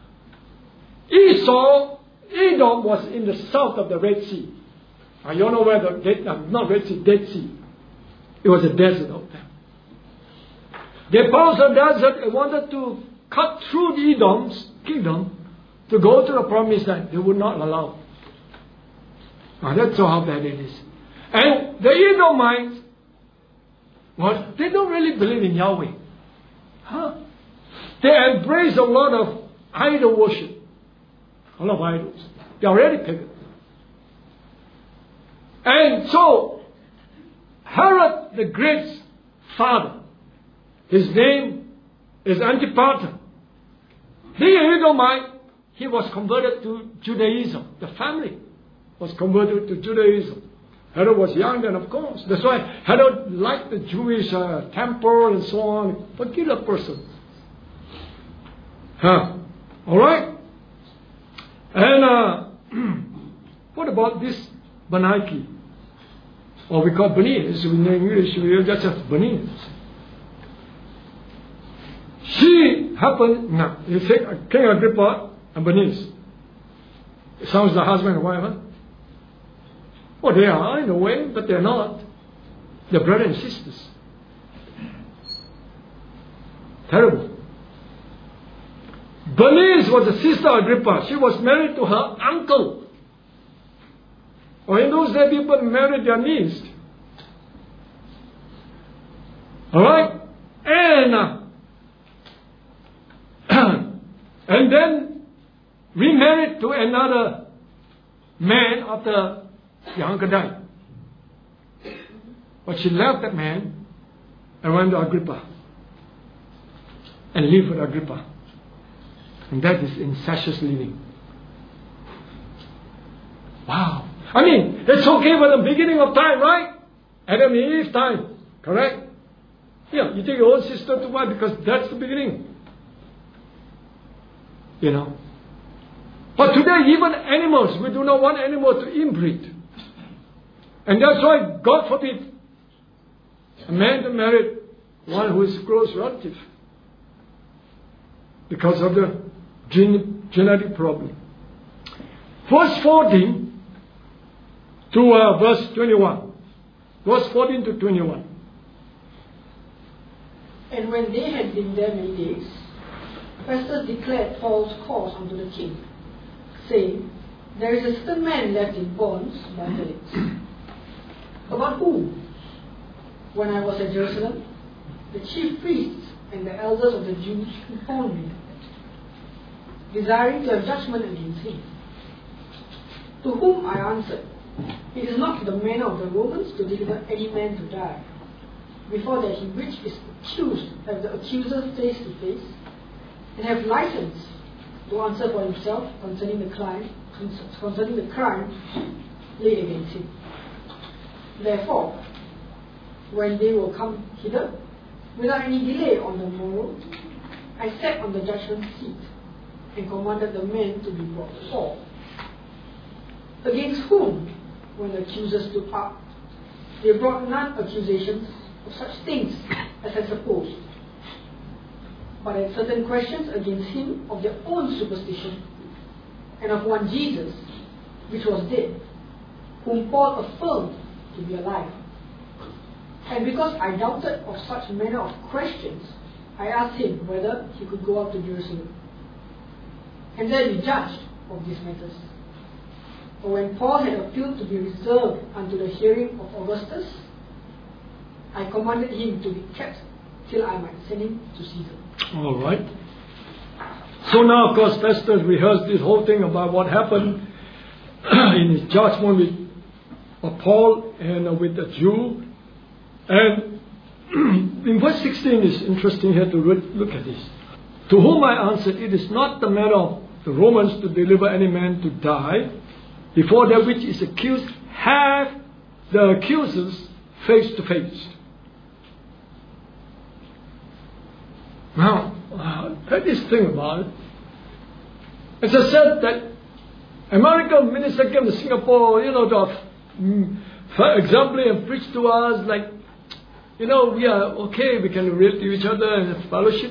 Edom was in the south of the Red Sea. Now you know where not Red Sea, Dead Sea. It was a desert out there. They passed the desert and wanted to cut through the Edom's kingdom to go to the promised land. They would not allow. Now that's how bad it is. And the Edomites, they don't really believe in Yahweh. They embrace a lot of idol worship. A lot of idols. They are already pagan. And so, Herod the Great's father, his name is Antipater. Being an Edomite, he was converted to Judaism. The family was converted to Judaism. Herod was young then, of course. That's why Herod liked the Jewish temple and so on. Peculiar person. Alright? And what about this Benaki? Or we call Bernice. In English, we just have Bernice. She happened, you say King Agrippa and Bernice. It sounds like husband and wife, huh? Well, they are in a way, but they're not. They're brothers and sisters. Terrible. Bernice was a sister of Agrippa. She was married to her uncle. Or in those days, people married their niece. Alright? And then remarried to another man after the uncle died. But she left that man and went to Agrippa and lived with Agrippa. And that is incestuous living. Wow. I mean, that's okay for the beginning of time, right? Adam and Eve time. Correct? Yeah, you take your own sister to wife because that's the beginning. You know. But today, even animals, we do not want animals to inbreed. And that's why, God forbid, a man to marry one who is close relative. Because of the genetic problem. Verse 14 to verse 21. Verse 14 to 21. And when they had been there many days, Festus declared Paul's cause unto the king, saying, There is a certain man left in bonds by Felix, about whom, when I was at Jerusalem, the chief priests and the elders of the Jews informed me, desiring to have judgment against him. To whom I answered, It is not the manner of the Romans to deliver any man to die, before that he which is accused have the accuser face to face, and have license to answer for himself concerning the crime laid against him. Therefore, when they will come hither, without any delay on the morrow, I sat on the judgment seat, and commanded the men to be brought forth. Against whom, when the accusers stood up, they brought none accusations of such things as I supposed, but had certain questions against him of their own superstition, and of one Jesus, which was dead, whom Paul affirmed to be alive. And because I doubted of such manner of questions, I asked him whether he could go up to Jerusalem, and there be judged of these matters. For when Paul had appealed to be reserved unto the hearing of Augustus, I commanded him to be kept till I might send him to Caesar. All right. So now, of course, Festus rehearsed this whole thing about what happened in his judgment with Paul and with the Jew. And in verse 16 is interesting here to look at this. To whom I answered, It is not the matter of the Romans to deliver any man to die, before that which is accused have the accusers face to face. Now, let this thing about it. As I said, that American minister came to Singapore, for example, and preached to us like, we are okay, we can relate to each other and have fellowship.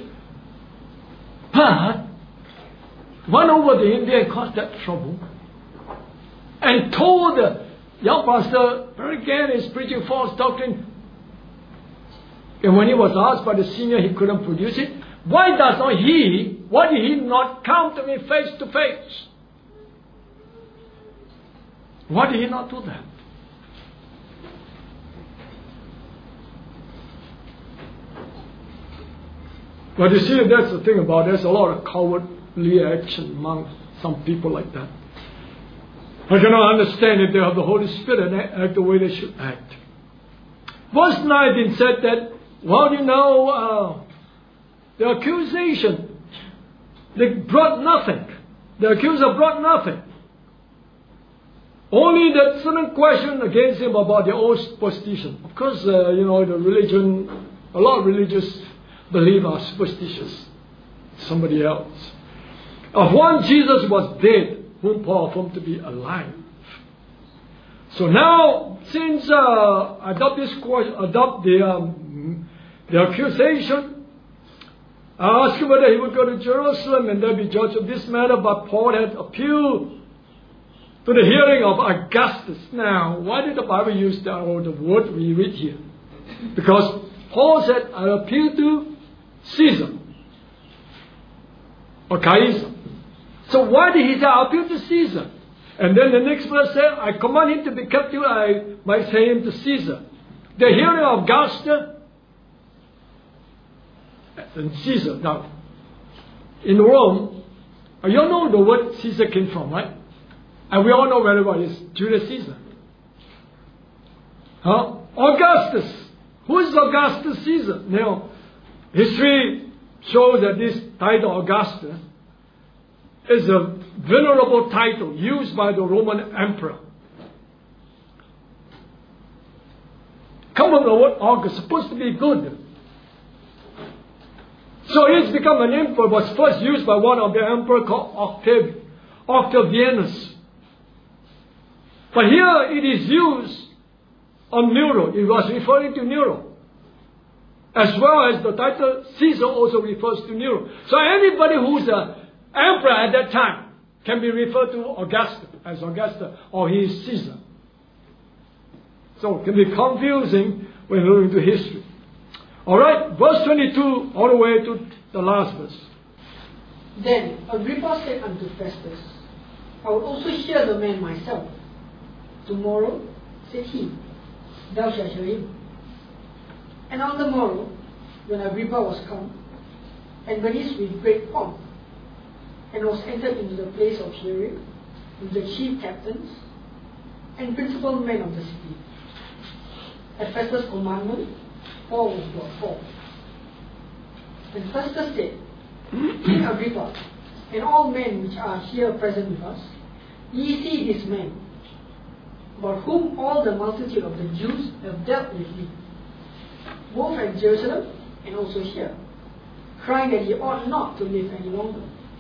But went over to India and caused that trouble and told the young pastor, again, is preaching false doctrine. And when he was asked by the senior, he couldn't produce it. Why did he not come to me face to face? Why did he not do that? But you see, that's the thing about it. There's a lot of cowardly action among some people like that. I cannot understand if they have the Holy Spirit and act the way they should act. Verse 19 said that, the accusation, they brought nothing. The accuser brought nothing. Only that certain question against him about the old superstition. Of course, the religion, a lot of religious believe are superstitious. Somebody else. Of one Jesus was dead, whom Paul affirmed to be alive. So now, since adopt the accusation, I asked him whether he would go to Jerusalem and there be judged of this matter, but Paul had appealed to the hearing of Augustus. Now, why did the Bible use the word we read here? Because Paul said, I appeal to Caesar or Caesar. So why did he say, I appeal to Caesar? And then the next verse said, I command him to be captive, I might say him to Caesar. The hearing of Augustus and Caesar. Now, in Rome, you all know the word Caesar came from, right? And we all know very well it's Julius Caesar. Augustus. Who is Augustus Caesar? Now, history shows that this title, Augustus, is a venerable title used by the Roman emperor. Come from the word August, supposed to be good. So it's become an emperor, was first used by one of the emperor called Octavianus. But here it is used on Nero. It was referring to Nero. As well as the title Caesar also refers to Nero. So anybody who's an emperor at that time can be referred to Augustus as Augustus, or he is Caesar. So it can be confusing when looking to history. Alright, verse 22 all the way to the last verse. Then Agrippa said unto Festus, I will also hear the man myself. Tomorrow, said he, thou shalt hear him. And on the morrow, when Agrippa was come, and raised with great pomp, and was entered into the place of hearing, with the chief captains, and principal men of the city. At Festus' commandment, Paul was brought forth. And Festus said, King Agrippa, and all men which are here present with us, ye see this man, about whom all the multitude of the Jews have dealt with me, both at Jerusalem and also here, crying that he ought not to live any longer.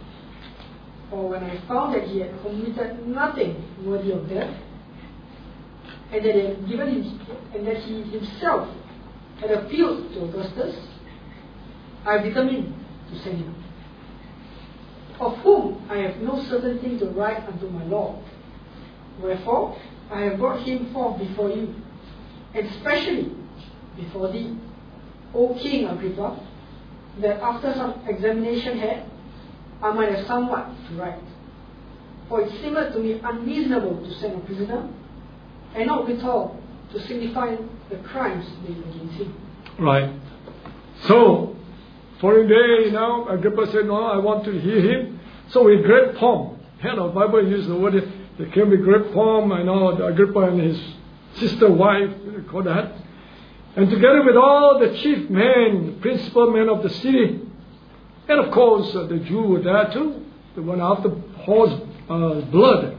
For when I found that he had committed nothing worthy of death, and that he had given him, and that he himself had appealed to Augustus, I determined to send him, of whom I have no certain thing to write unto my Lord. Wherefore I have brought him forth before you, and specially before thee, O King Agrippa, that after some examination had, I might have somewhat to write. For it seemed to me unreasonable to send a prisoner, and not withal to signify the crimes made against him. Right. So, following day, Agrippa said, no, I want to hear him. So with great pomp, the Bible uses the word, they came with great pomp, Agrippa and his sister wife, call that. And together with all the chief men, the principal men of the city, and of course the Jew were there too, the one after Paul's blood.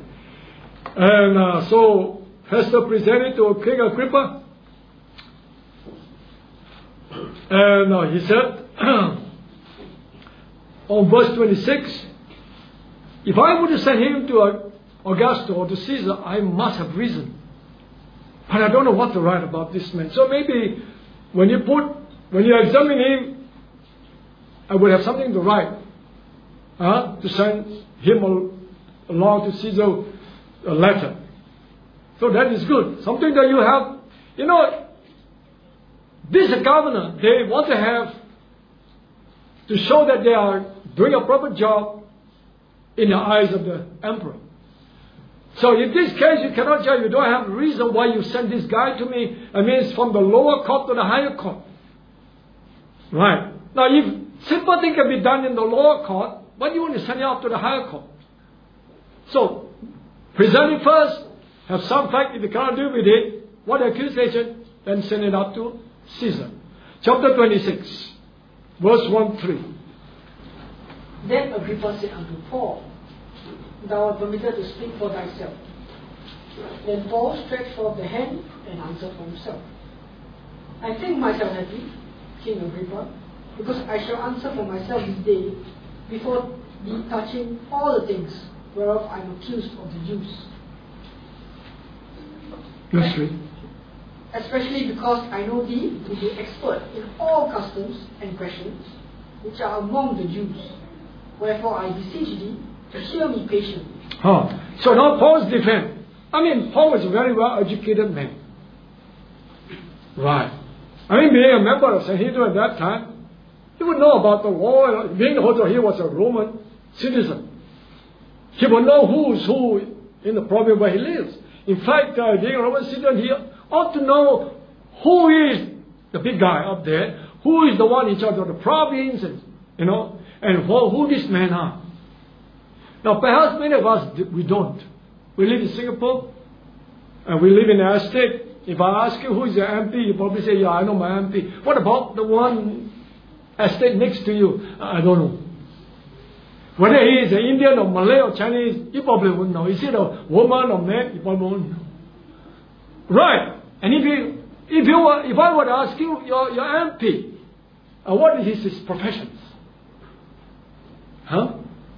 And so Festus presented to King Agrippa, and he said, on verse 26, if I were to send him to Augustus or to Caesar, I must have reason. But I don't know what to write about this man. So maybe when you examine him, I would have something to write. To send him along to Caesar a letter. So that is good. Something that you have, this governor, they want to have, to show that they are doing a proper job in the eyes of the emperor. So in this case, you cannot say you don't have a reason why you send this guy to me. I mean, it's from the lower court to the higher court. Right. Now, if simple thing can be done in the lower court, why do you want to send it up to the higher court? So, present it first, have some fact. If you cannot do with it, what accusation, then send it up to Caesar. Chapter 26, verse 1-3. Then Agrippa said unto Paul, Thou art permitted to speak for thyself. Then Paul stretched forth the hand and answered for himself. I think myself happy, King Agrippa, because I shall answer for myself this day before thee touching all the things whereof I am accused of the Jews. That's right. Especially because I know thee to be expert in all customs and questions which are among the Jews. Wherefore I beseech thee to hear me patiently. So now Paul's defense. I mean, Paul was a very well educated man. Right. I mean, being a member of Sanhedrin at that time, he would know about the law. Being also he was a Roman citizen. He would know who's who in the province where he lives. In fact, being a Roman citizen, he ought to know who is the big guy up there, who is the one in charge of the province, and who these men are. Now, perhaps many of us, we don't. We live in Singapore, and we live in our state. If I ask you who is your MP, you probably say, yeah, I know my MP. What about the one estate next to you? I don't know. Whether he is an Indian or Malay or Chinese, you probably wouldn't know. Is it a woman or man? You probably wouldn't know. Right. And if I were to ask you, your MP, what is his professions? Huh?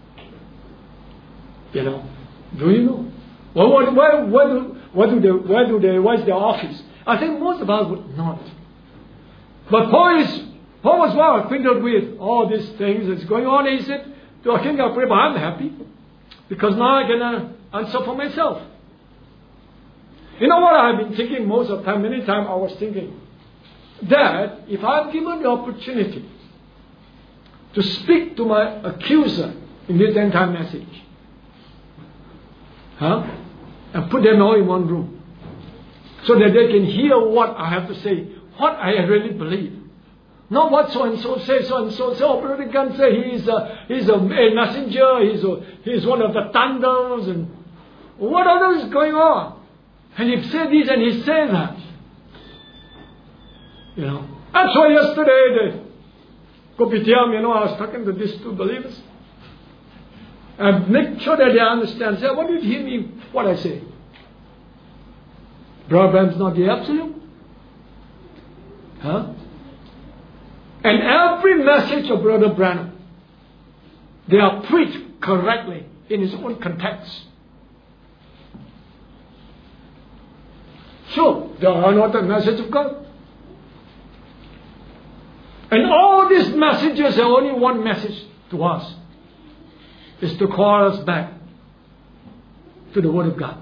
Do you know? Well, where's their office? I think most of us would not. But Paul was well acquainted with all these things that's going on. He said to King Agrippa, I'm happy because now I can answer for myself. You know what I've been thinking most of the time? Many times I was thinking that if I'm given the opportunity to speak to my accuser in this end time message, and put them all in one room, so that they can hear what I have to say, what I really believe. Not what so and so says, so and so. So Brother Gunn say he's a messenger, he's one of the thunders, and what other is going on? And he said this and he said that. That's why yesterday the Kopitiam, I was talking to these two believers. And make sure that they understand. Say, what did he mean? What I say? Brother Branham's not the absolute. And every message of Brother Branham, they are preached correctly in his own context. Sure, they are not the message of God. And all these messages have only one message to us. Is to call us back to the Word of God.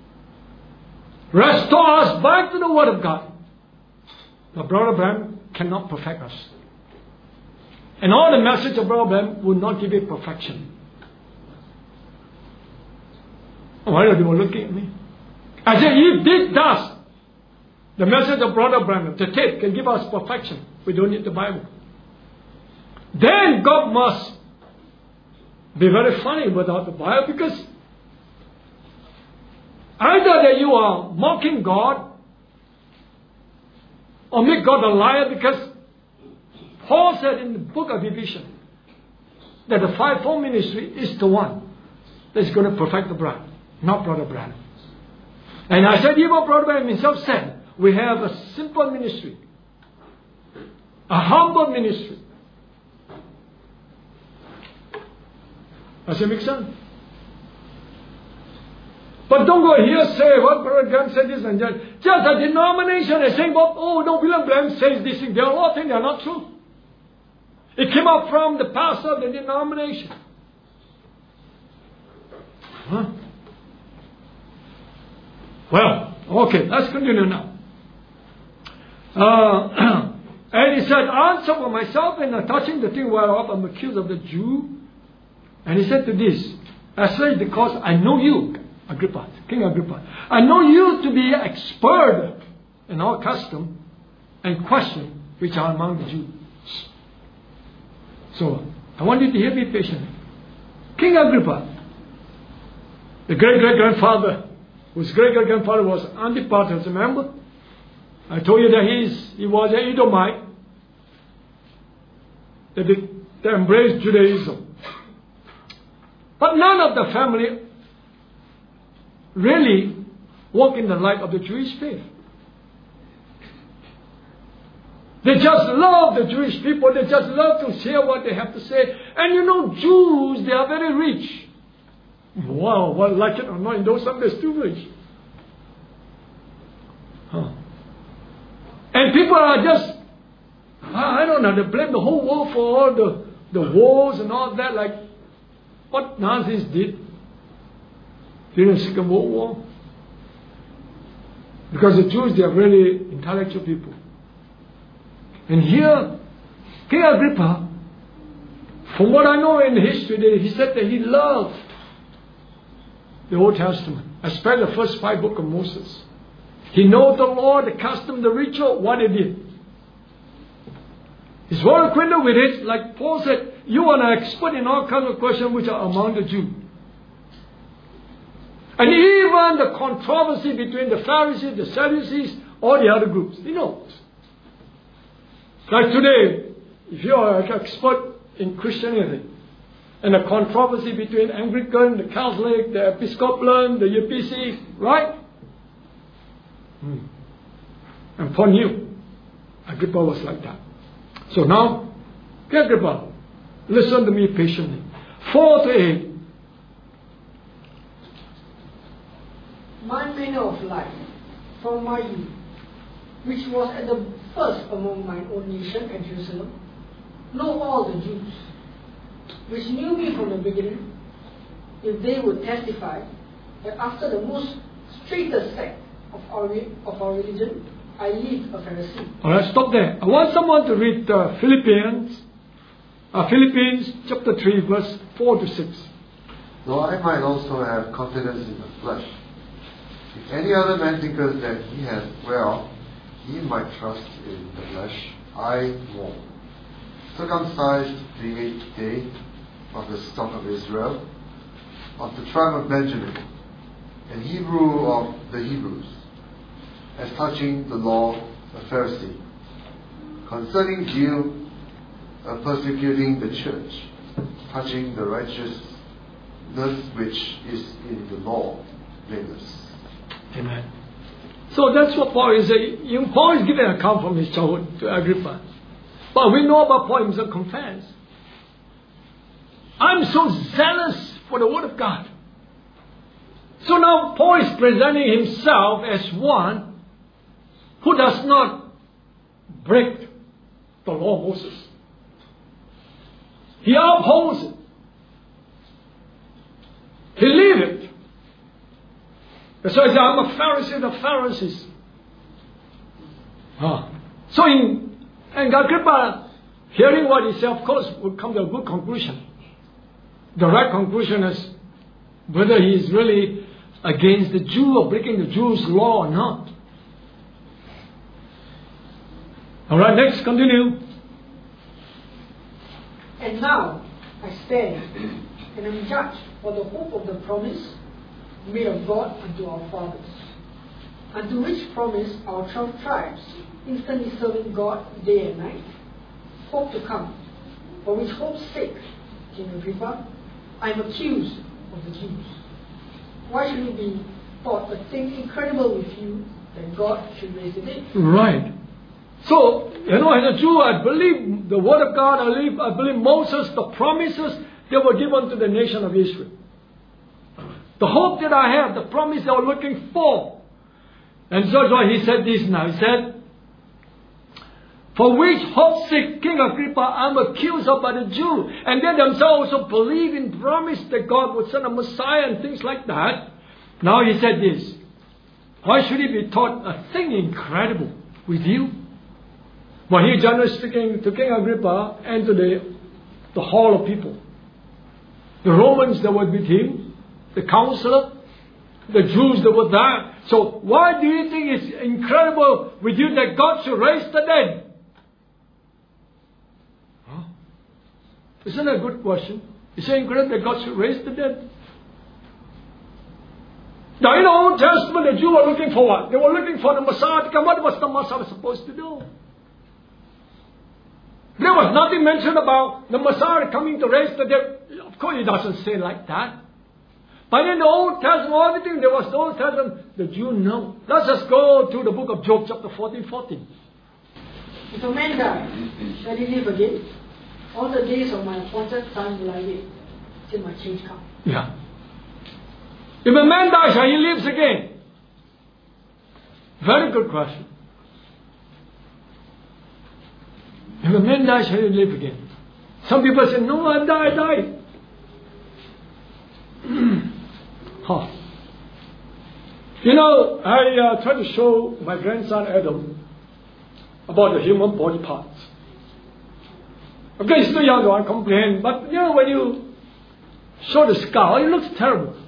Restore us back to the Word of God. But Brother Branham cannot perfect us. And all the message of Brother Branham will not give it perfection. Why are you looking at me? I said, if this does, the message of Brother Branham, the tape can give us perfection. We don't need the Bible. Then God must be very funny without the Bible, because either that you are mocking God or make God a liar, because Paul said in the book of Ephesians that the fivefold ministry is the one that's going to perfect the bride, not Brother Branham. And I said, even Brother Branham himself said, we have a simple ministry, a humble ministry. Does it make sense? But don't go here say what Brother Graham said this and that. Just a denomination is saying, oh no, William Graham says this thing. There are a lot of things that are not true. It came up from the pastor of the denomination. Huh? Well, okay, let's continue now. And he said, answer for myself and touching the thing whereof I'm accused of the Jew. And he said to this, I say because I know you, Agrippa, King Agrippa. I know you to be expert in all custom and question which are among the Jews. So, I want you to hear me patiently. King Agrippa, the great-great-grandfather, whose great-great-grandfather was Antipater, remember? I told you that he was an Edomite that embraced Judaism. But none of the family really walk in the light of the Jewish faith. They just love the Jewish people. They just love to hear what they have to say. And you know, Jews, they are very rich. Wow, well, like it or not, in those times they're still rich. Huh. And people are just, I don't know, they blame the whole world for all the wars and all that, like what Nazis did during the Second World War. Because the Jews, they are really intellectual people. And here, King Agrippa, from what I know in the history, he said that he loved the Old Testament, especially the first 5 books of Moses. He knows the law, the custom, the ritual, what it did. He's well acquainted with it. Like Paul said, you are an expert in all kinds of questions which are among the Jews. And even the controversy between the Pharisees, the Sadducees, or the other groups, he knows. Like today, if you are an expert in Christianity, and the controversy between Anglican, the Catholic, the Episcopalian, the UPC, right? And for you, Agrippa was like that. So now, Agrippa, listen to me patiently. 4 to 8. My manner of life from my youth, which was at the first among mine own nation at Jerusalem, know all the Jews, which knew me from the beginning, if they would testify that after the most straightest sect of our religion, I lived a Pharisee. Alright, stop there. I want someone to read Philippians chapter 3, verse 4 to 6. Though I might also have confidence in the flesh, if any other man thinketh that he hath whereof he might trust in the flesh, I won't. Circumcised the 8th day of the stock of Israel, of the tribe of Benjamin, and Hebrew of the Hebrews, as touching the law, a Pharisee, concerning zeal, persecuting the church, touching the righteousness which is in the law, blameless. Amen. So that's what Paul is saying. Paul is giving an account from his childhood to Agrippa. But we know about Paul himself confess. I'm so zealous for the Word of God. So now Paul is presenting himself as one who does not break the law of Moses. He upholds it. He lives it. So he said, I'm a Pharisee of the Pharisees. So and Agrippa, hearing what he said, of course, would come to a good conclusion. The right conclusion is whether he is really against the Jew or breaking the Jews' law or not. Alright, next, continue. And now I stand and am judged for the hope of the promise made of God unto our fathers, unto which promise our 12 tribes, instantly serving God day and night, hope to come, for which hope's sake, King Agrippa, I am accused of the Jews. Why should it be thought a thing incredible with you that God should raise the dead? Right. So, as a Jew, I believe the Word of God, I believe Moses, the promises, they were given to the nation of Israel. The hope that I have, the promise they were looking for. And so he said this now. He said, for which hope's sake, King Agrippa, I'm accused of by the Jew. And they themselves also believe in promise that God would send a Messiah and things like that. Now he said this. Why should he be taught a thing incredible with you? Well, he generally speaking to King Agrippa and to the hall of people. The Romans that were with him, the counselor, the Jews that were there. So why do you think it's incredible with you that God should raise the dead? Huh? Isn't that a good question? Is it incredible that God should raise the dead? Now in the Old Testament, the Jews were looking for what? They were looking for the Messiah to come. What was the Messiah supposed to do? There was nothing mentioned about the Messiah coming to raise the dead. Of course, it doesn't say like that. But in the Old Testament, everything there was the Old Testament, the Jews know. Let's just go to the book of Job, chapter 14. If a man die, shall he live again? All the days of my appointed time will I live, till my change come. Yeah. If a man dies, shall he lives again? Very good question. If a man dies, shall he live again? Some people say, no, I die. Huh. You know, I tried to show my grandson Adam about the human body parts. Okay, he's still young, I comprehend. But you know, when you show the skull, it looks terrible.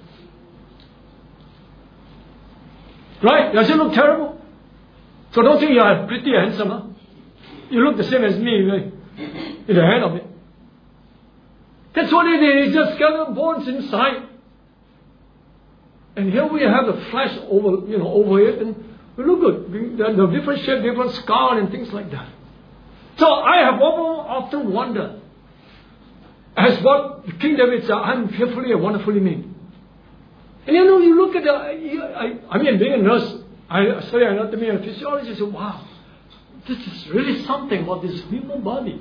Right? Does it look terrible? So don't think you are pretty handsome. Huh? You look the same as me in the head of it. That's what it is. It's just skeleton bones inside. And here we have the flesh over it, and we look good. The different shape, different skull, and things like that. So I have often wondered, as what King David said, I'm fearfully and wonderfully made. And you know, you look at being a nurse, I study anatomy and physiology, I say, wow, this is really something about this human body.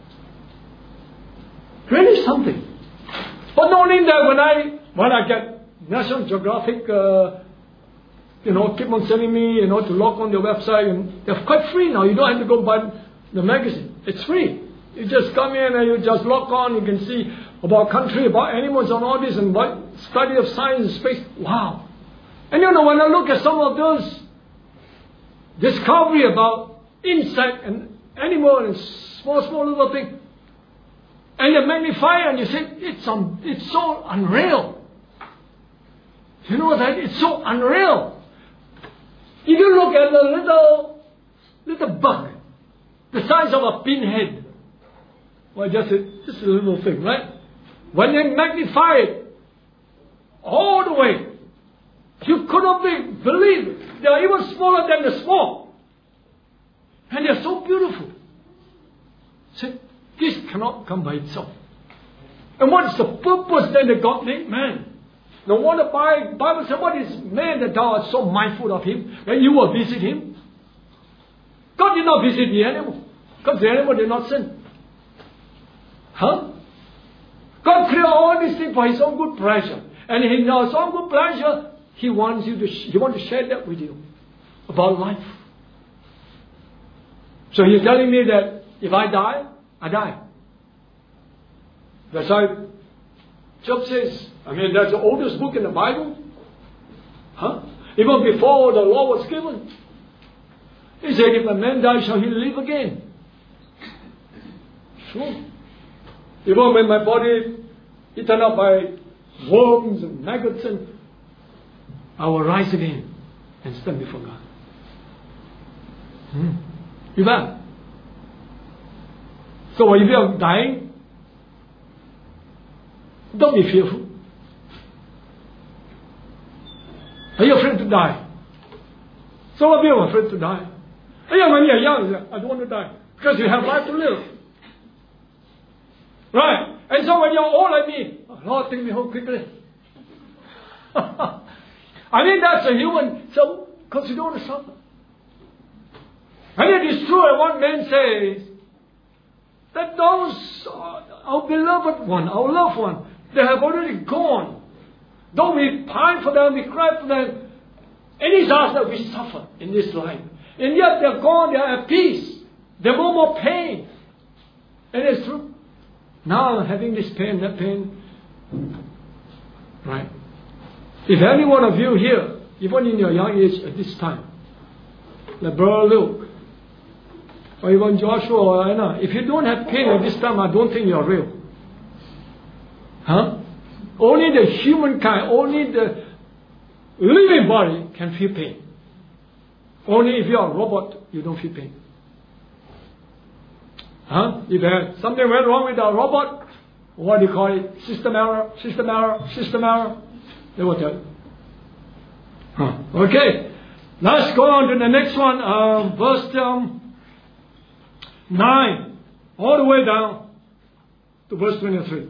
Really something. But not only that, when I get National Geographic, keep on sending me, to log on their website, and they're quite free now. You don't have to go buy the magazine. It's free. You just come in and you just log on. You can see about country, about animals, and all this, and what study of science and space. Wow! And when I look at some of those discovery about insect and animal and small little thing, and you magnify and you say it's so unreal. You know that it's so unreal. If you look at a little bug, the size of a pinhead, well, just a little thing, right? When they magnify it all the way, you couldn't believe they are even smaller than the small, and they are so beautiful. See, this cannot come by itself. And what is the purpose then that God made man? No wonder the Bible says, what is man that thou art so mindful of him, that you will visit him? God did not visit the animal, because the animal did not sin. Huh? God created all these things for his own good pleasure. And in his own good pleasure, he wants to share that with you about life. So you're telling me that if I die, I die. That's how Job says. That's the oldest book in the Bible. Huh? Even before the law was given. He said, if a man dies, shall he live again? Sure. Even when my body eaten up by worms and maggots, and I will rise again and stand before God. You bet. So if you are dying, don't be fearful. Are you afraid to die? Some of you are afraid to die. When you're young, I don't want to die. Because you have life to live. Right? And so when you're old like me, Lord, take me home quickly. That's a human, so, because you don't want to suffer. And it is true, and one man says, that those our beloved one, our loved one. They have already gone. Though we pine for them, we cry for them, and it's us that we suffer in this life. And yet they're gone, they're at peace. There's no more pain. And it's true. Now I'm having this pain, that pain. Right? If any one of you here, even in your young age at this time, like Brother Luke, or even Joshua or Anna, if you don't have pain at this time, I don't think you're real. Huh? Only the humankind, only the living body can feel pain. Only if you're a robot, you don't feel pain. Huh? If something went wrong with a robot, what do you call it? System error, system error, system error. They will tell you. Huh. Okay. Let's go on to the next one. Verse 9. All the way down to verse 23.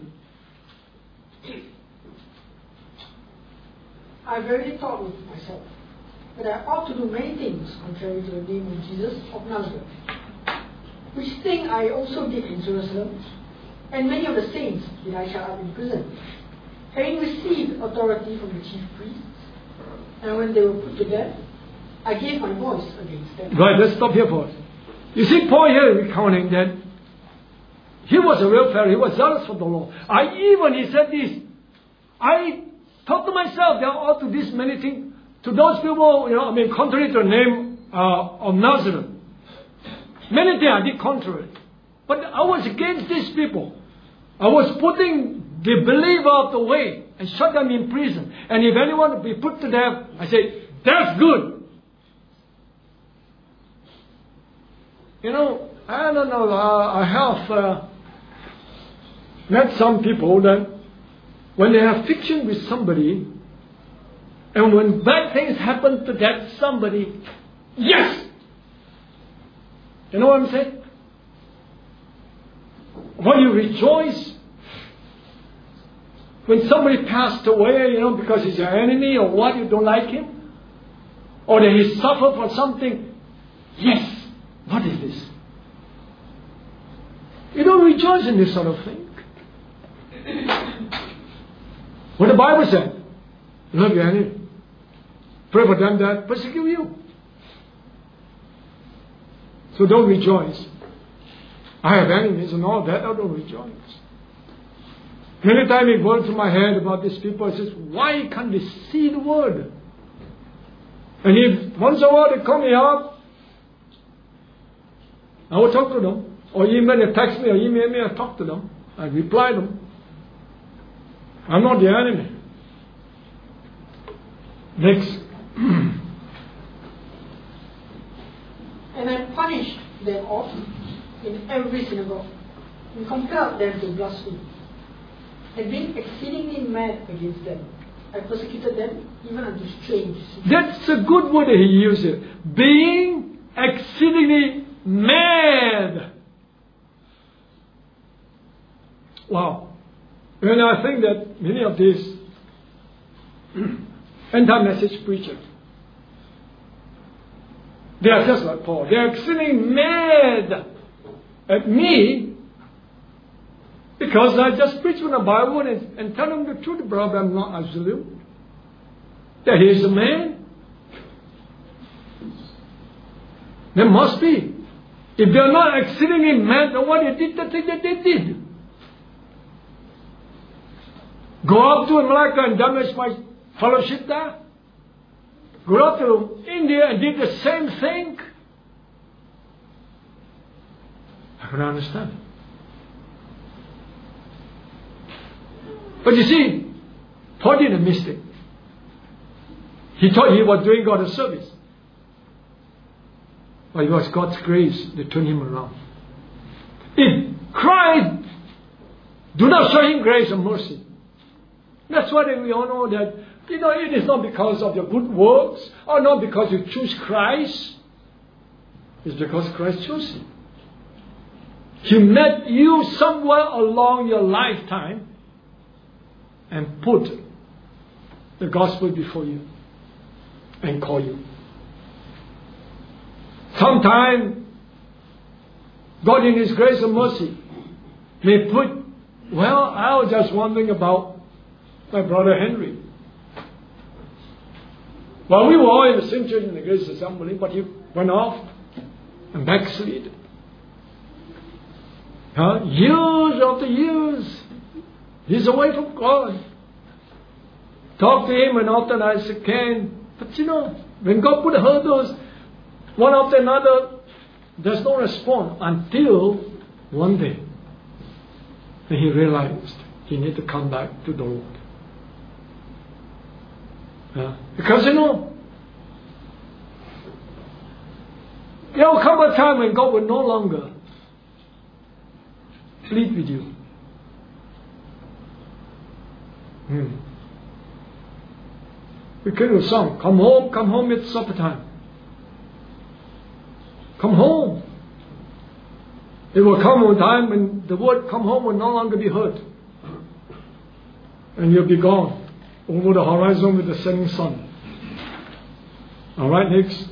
I verily thought with myself that I ought to do many things contrary to the name of Jesus of Nazareth, which thing I also did in Jerusalem, and many of the saints did I shut up in prison, having received authority from the chief priests. And when they were put to death, I gave my voice against them. Right, let's stop here for us. You see, Paul here is recounting that he was a real Pharisee. He was zealous for the law. He said this, I thought to myself, there ought to this many things. To those people, contrary to the name of Nazareth. Many things I did contrary. But I was against these people. I was putting the believer out the way and shut them in prison. And if anyone would be put to death, I say, that's good. I don't know, I have met some people that when they have fiction with somebody, and when bad things happen to that somebody, yes! You know what I'm saying? When you rejoice, when somebody passed away, because he's your enemy or what, you don't like him, or that he suffered for something, yes! What is this? You don't rejoice in this sort of thing. What the Bible said, love your enemy. Pray for them that persecute you. So don't rejoice. I have enemies and all that, I don't rejoice. Many times it goes through my head about these people, I says, why can't they see the word? And if once in a while they call me up, I will talk to them. Or even they text me or email me, I talk to them. I reply them. I'm not the enemy. Next. And I punished them often in every synagogue, and compelled them to blaspheme. And being exceedingly mad against them, I persecuted them even unto strange cities. That's a good word that he uses. Being exceedingly mad. Wow. And I think that many of these anti-message preachers, they are just like Paul. They are exceedingly mad at me because I just preach from the Bible and tell them the truth, brother. I'm not absolute. That he is a man. There must be. If they are not exceedingly mad at what they did, the thing that they did. Go up to America and damage my fellowship there. Go up to India and did the same thing. I can understand. But you see, Paul did a mistake. He thought he was doing God a service. But it was God's grace that turned him around. If Christ do not show him grace and mercy, that's why we all know that, it is not because of your good works, or not because you choose Christ. It's because Christ chose you. He met you somewhere along your lifetime and put the gospel before you and call you. Sometime, God in His grace and mercy may put Well, I was just wondering about my brother Henry. Well, we were all in the same church in the Grace Assembly, but he went off and backslid. Years after years, he's away from God. Talk to him and often as I can. But when God put hurdles, one after another, there's no response until one day when he realized he needed to come back to the Lord. Because there will come a time when God will no longer plead with you. We came to a song, come home, it's supper time. Come home. It will come a time when the word come home will no longer be heard. And you'll be gone over the horizon with the setting sun. Alright, next.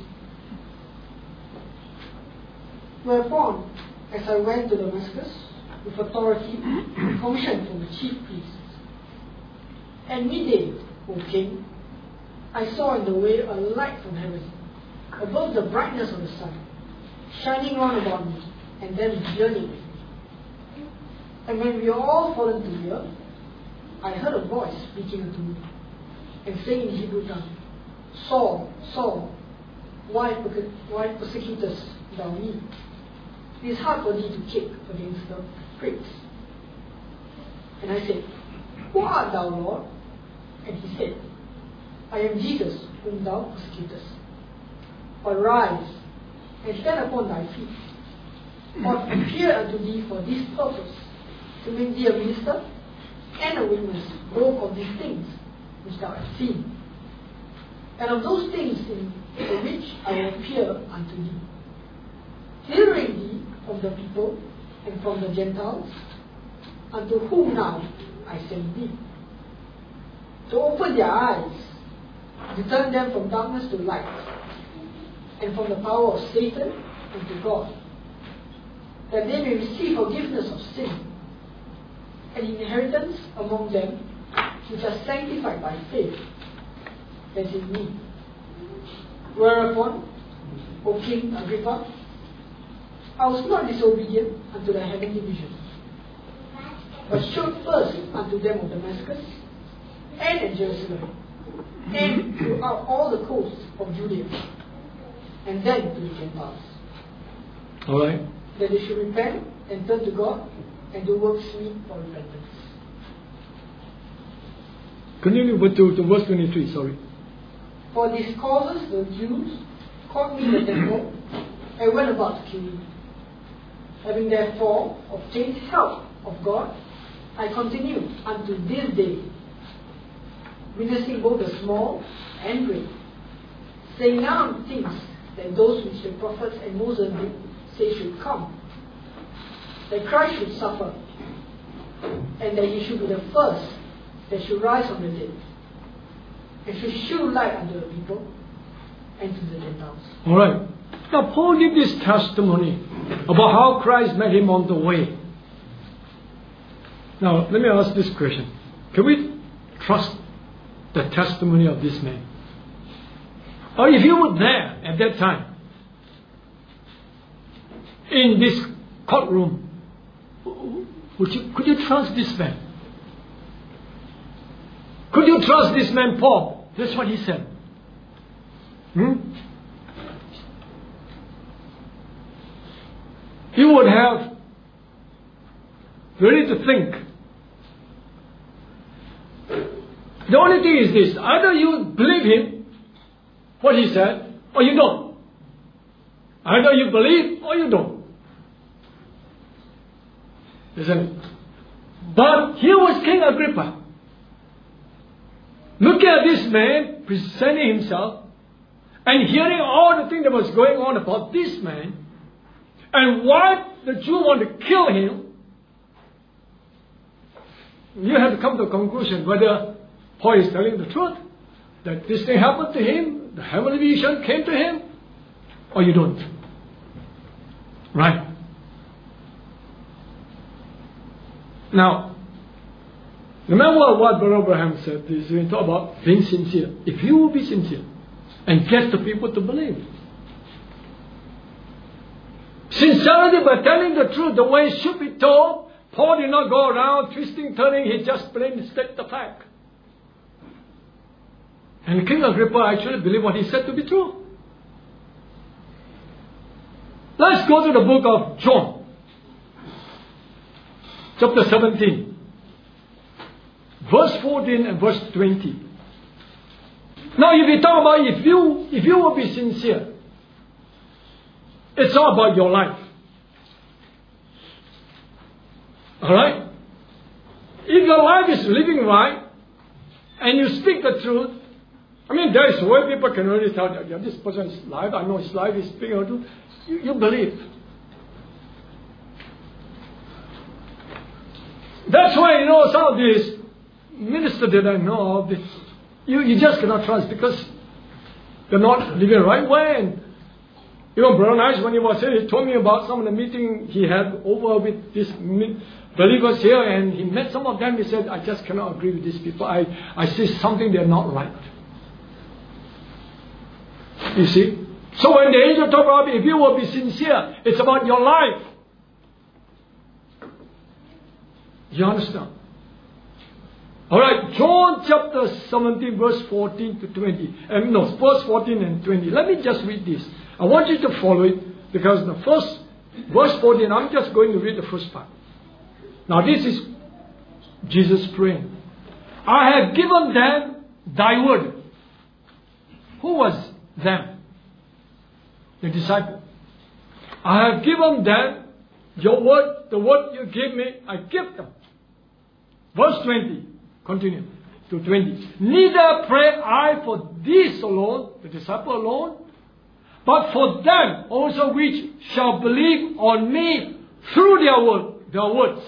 Whereupon, as I went to Damascus, with authority commissioned from the chief priests, at midday, O king, I saw in the way a light from heaven, above the brightness of the sun, shining round about me, and then journeying with me. And when we were all fallen to the earth, I heard a voice speaking unto me, and saying in Hebrew tongue, Saul, Saul, why persecutest thou me? It is hard for thee to kick against the pricks. And I said, Who art thou, Lord? And he said, I am Jesus, whom thou persecutest. But rise, and stand upon thy feet, for I appeared unto thee for this purpose, to make thee a minister and a witness both of these things which thou hast seen, and of those things in which I will appear unto thee, delivering thee from the people and from the Gentiles, unto whom now I send thee, to open their eyes, to turn them from darkness to light, and from the power of Satan unto God, that they may receive forgiveness of sin, and inheritance among them which are sanctified by faith that is in me. Whereupon, O King Agrippa, I was not disobedient unto the heavenly vision, but showed first unto them of Damascus, and at Jerusalem, and throughout all the coasts of Judea, and then to the Gentiles. All right. That they should repent and turn to God and do works meet for repentance. Continue to verse 23, sorry. For these causes the Jews caught me in the temple and went about to kill me. Having therefore obtained help of God, I continue unto this day, witnessing both the small and great, saying now things that those which the prophets and Moses did say should come, that Christ should suffer, and that he should be the first that should rise from the dead, and should shew light unto the people and to the Gentiles. Alright. Now Paul gave this testimony about how Christ met him on the way. Now let me ask this question. Can we trust the testimony of this man? Or if you were there at that time, in this courtroom, could you trust this man? Could you trust this man, Paul? That's what he said. You would have ready to think. The only thing is this: either you believe him, what he said, or you don't. Either you believe or you don't. Isn't it? But here was King Agrippa. Looking at this man presenting himself and hearing all the things that was going on about this man, and why the Jew want to kill him, you have to come to a conclusion whether Paul is telling the truth, that this thing happened to him, the heavenly vision came to him, or you don't. Right? Now, Remember what Brother Abraham said, this, when he talked about being sincere. If you will be sincere and get the people to believe. Sincerity by telling the truth the way it should be told. Paul did not go around twisting, turning, he just plain stated the fact. And King Agrippa actually believed what he said to be true. Let's go to the book of John, chapter 17, verse 14 and verse 20. Now if you talk about if you will be sincere, it's all about your life. Alright? If your life is living right, and you speak the truth, I mean, there is way people can really tell that, yeah, this person's life, I know his life is speaking the truth. You believe. That's why, some of these ministers that I know of, you just cannot trust because they're not living the right way. And even Brother Nice, when he was here, he told me about some of the meeting he had over with these believers here, and he met some of them. He said, I just cannot agree with these people. I see something they're not right. You see? So when the angel talked about if you will be sincere, it's about your life. You understand? Alright, John chapter 17 verse 14 to 20. Verse 14 and 20. Let me just read this. I want you to follow it because the first, verse 14, I'm just going to read the first part. Now this is Jesus praying. I have given them thy word. Who was them? The disciple. I have given them your word, the word you gave me, I give them. Verse 20, continue to 20. Neither pray I for these alone, the disciple alone, but for them also which shall believe on me through their words.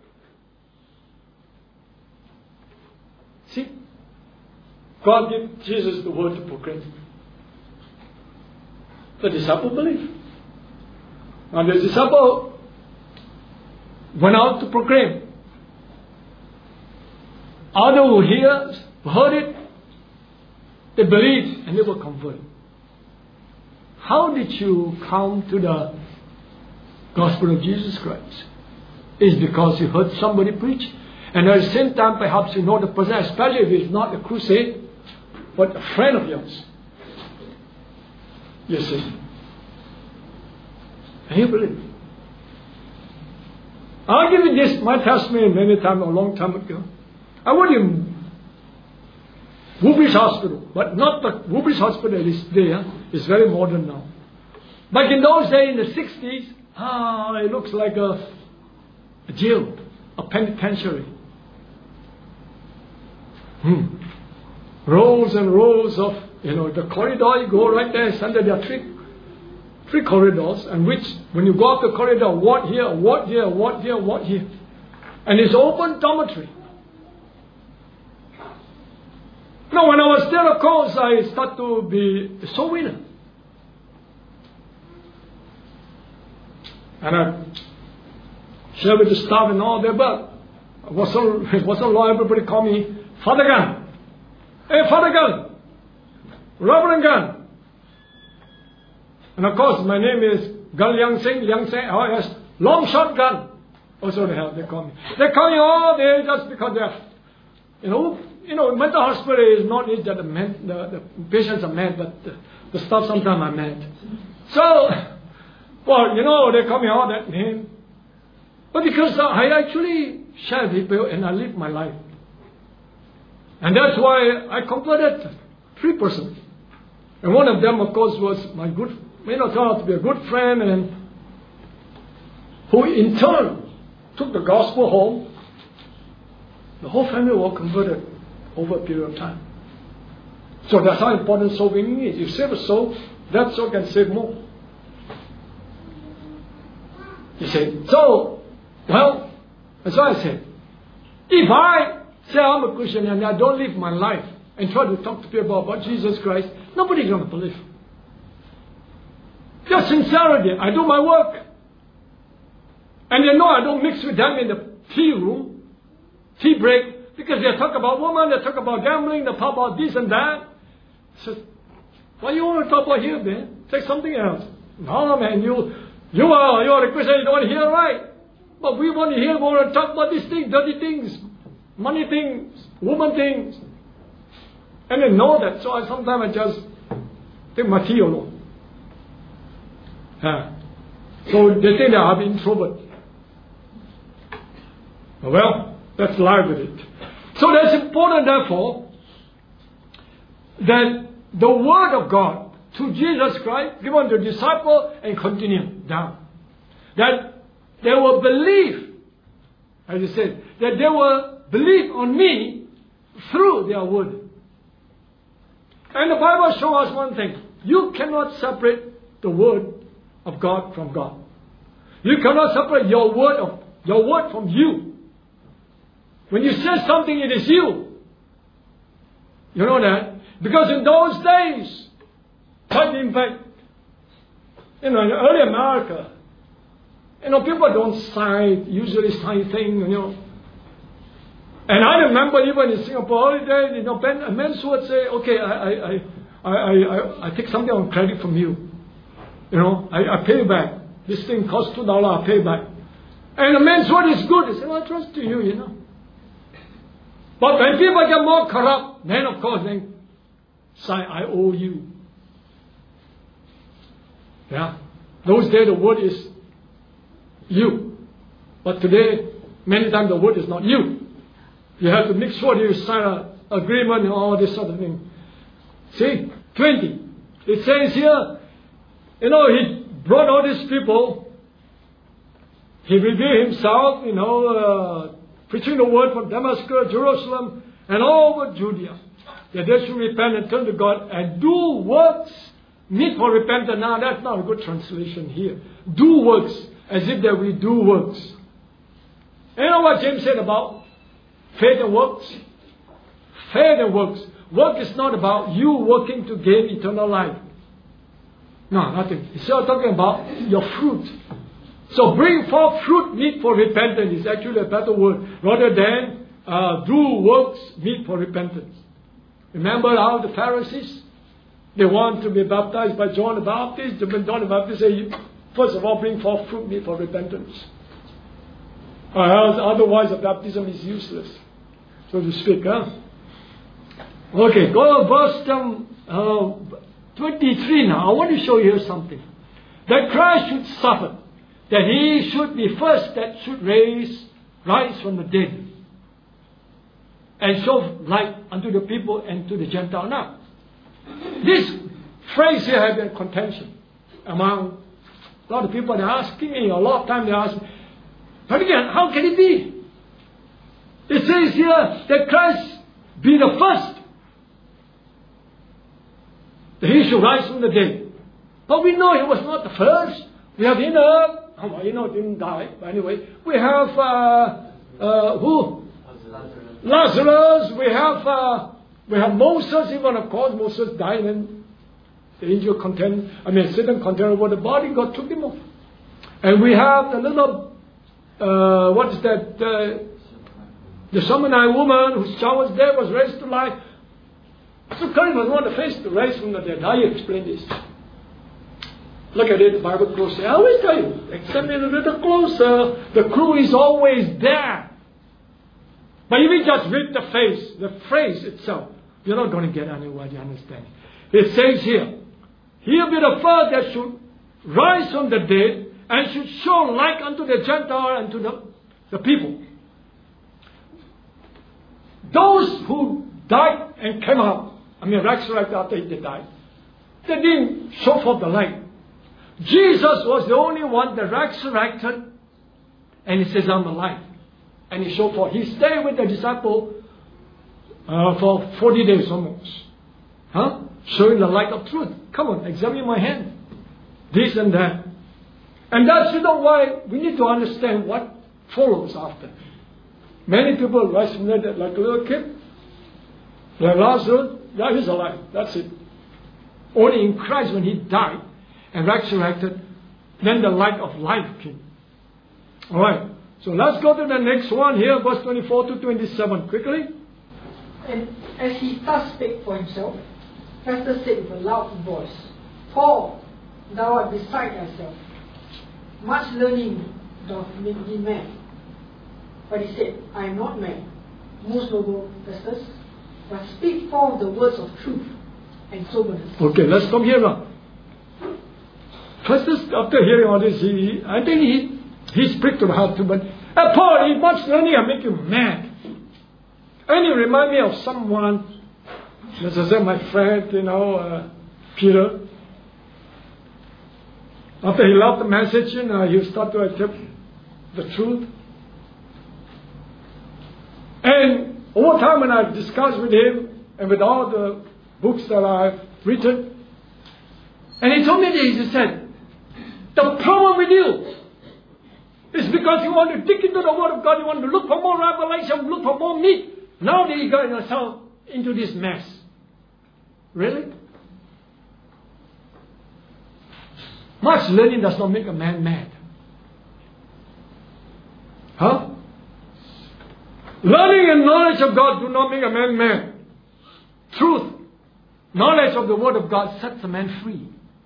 See? God gave Jesus the word to proclaim. The disciple believed. Now the disciple went out to proclaim. Others who heard it, they believed and they were converted. How did you come to the gospel of Jesus Christ? It's because you heard somebody preach. And at the same time, perhaps you know the person, especially if it's not a crusade, but a friend of yours. You see. And you believe. I'll give you this, my testimony many times, a long time ago. I went in Woodbridge Hospital, but not the Woodbridge Hospital that is there. It's very modern now. Back in those days, in the 60s, it looks like a jail, a penitentiary. Rows and rows of, the corridor, you go right there, center, there are three corridors, and which, when you go up the corridor, what here, what here, what here, what here. And it's open dormitory. Now, when I was there, of course, I started to be a soul winner. And I shared with the staff and all that, but it wasn't long, everybody called me Father Gun. Hey, Father Gun! Reverend Gun! And of course, my name is Gun Liang Sing, yes, Long Shot Gun. Also they call me. They call me all day just because they're, mental hospital is not that the patients are mad, but the staff sometimes are mad. So, they call me all that name. But because I actually share people and I live my life. And that's why I converted 3 persons. And one of them, of course, was my good, turned out to be a good friend, and who in turn took the gospel home. The whole family were converted over a period of time. So that's how important soul winning is. You save a soul, that soul can save more. You see, that's why I said, if I say I'm a Christian and I don't live my life and try to talk to people about Jesus Christ, nobody's going to believe. Just sincerity, I do my work. And I don't mix with them in the tea room, tea break. Because they talk about women, they talk about gambling, they talk about this and that. So, what do you want to talk about here, man? Say something else. No, man, you are a Christian, you don't want to hear right. But we want to hear, we want to talk about these things, dirty things, money things, woman things. And they know that, so sometimes I just take my tea alone. So they think that I'm introvert. Well, let's lie with it. So that's important, therefore, that the Word of God to Jesus Christ given to the disciple and continue down. That they will believe, as he said, that they will believe on me through their word. And the Bible shows us one thing. You cannot separate the Word of God from God. You cannot separate your word from you. When you say something, it is you. You know that? Because in those days, but in fact, in early America, people don't usually sign things, And I remember even in Singapore early days, a man would say, okay, I take something on credit from you. I pay back. This thing costs $2, I pay back. And the man's word is good. He said, I trust to you, But when people get more corrupt, then of course, sign, I owe you. Yeah. Those days the word is you. But today, many times the word is not you. You have to make sure you sign an agreement and all this sort of thing. See, 20. It says here, he brought all these people. He revealed himself, preaching the word from Damascus, Jerusalem, and all over Judea. That they should repent and turn to God and do works meet for repentance. Now, that's not a good translation here. Do works, as if that we do works. And you know what James said about faith and works? Faith and works. Work is not about you working to gain eternal life. No, nothing. It's still talking about your fruit. So bring forth fruit meet for repentance is actually a better word rather than do works meet for repentance. Remember how the Pharisees, they want to be baptized by John the Baptist. John the Baptist said, first of all, bring forth fruit meet for repentance. Or else, otherwise the baptism is useless, so to speak. Okay, go to verse 23 now. I want to show you something. That Christ should suffer, that He should be first that should rise from the dead, and show light unto the people and to the Gentile. Now, this phrase here has been contention among a lot of people. They're asking me, a lot of times they ask me, but again, how can it be? It says here that Christ be the first, that He should rise from the dead. But we know He was not the first. We have Enoch, didn't die, but anyway. We have, who? Lazarus. We have Moses, even of course, Moses died and the angel Satan contended over the body, God took him off. And we have the little, the Shunammite woman whose child was dead was raised to life. So Christ was not the first to rise from the dead. How do you explain this? Look at it, the Bible closely. I always tell you, examine it a little closer. The clue is always there. But if you just read the phrase itself, you're not going to get anywhere, you understand. It says here, He'll be the first that should rise from the dead and should show light unto the Gentile and to the people. Those who died and came out, resurrected after they died, they didn't show forth the light. Jesus was the only one that resurrected, and He says, I'm the light. And He showed forth. He stayed with the disciple for 40 days almost. Showing the light of truth. Come on, examine my hand. This and that. And that's why we need to understand what follows after. Many people rise from the dead like a little kid. Like Lazarus, that is alive. That's it. Only in Christ, when He died and resurrected, then the light of life came. Alright. So let's go to the next one here, verse 24 to 27, quickly. And as he thus spake for himself, Festus said with a loud voice, Paul, thou art beside thyself. Much learning doth make thee mad. But he said, I am not mad, most noble Festus, but speak forth the words of truth and soberness. Okay, let's come here now. Festus, after hearing all this, I think he's pricked to the heart too, but Paul, much learning will make you mad. And you remind me of someone, as I said, my friend, Peter. After he loved the message, he started to accept the truth. And over time when I discussed with him and with all the books that I've written, and he told me this, he said, the problem with you is because you want to dig into the Word of God, you want to look for more revelation, look for more meat. Now that you got yourself into this mess. Really? Much learning does not make a man mad. Huh? Learning and knowledge of God do not make a man mad. Truth, knowledge of the Word of God sets a man free.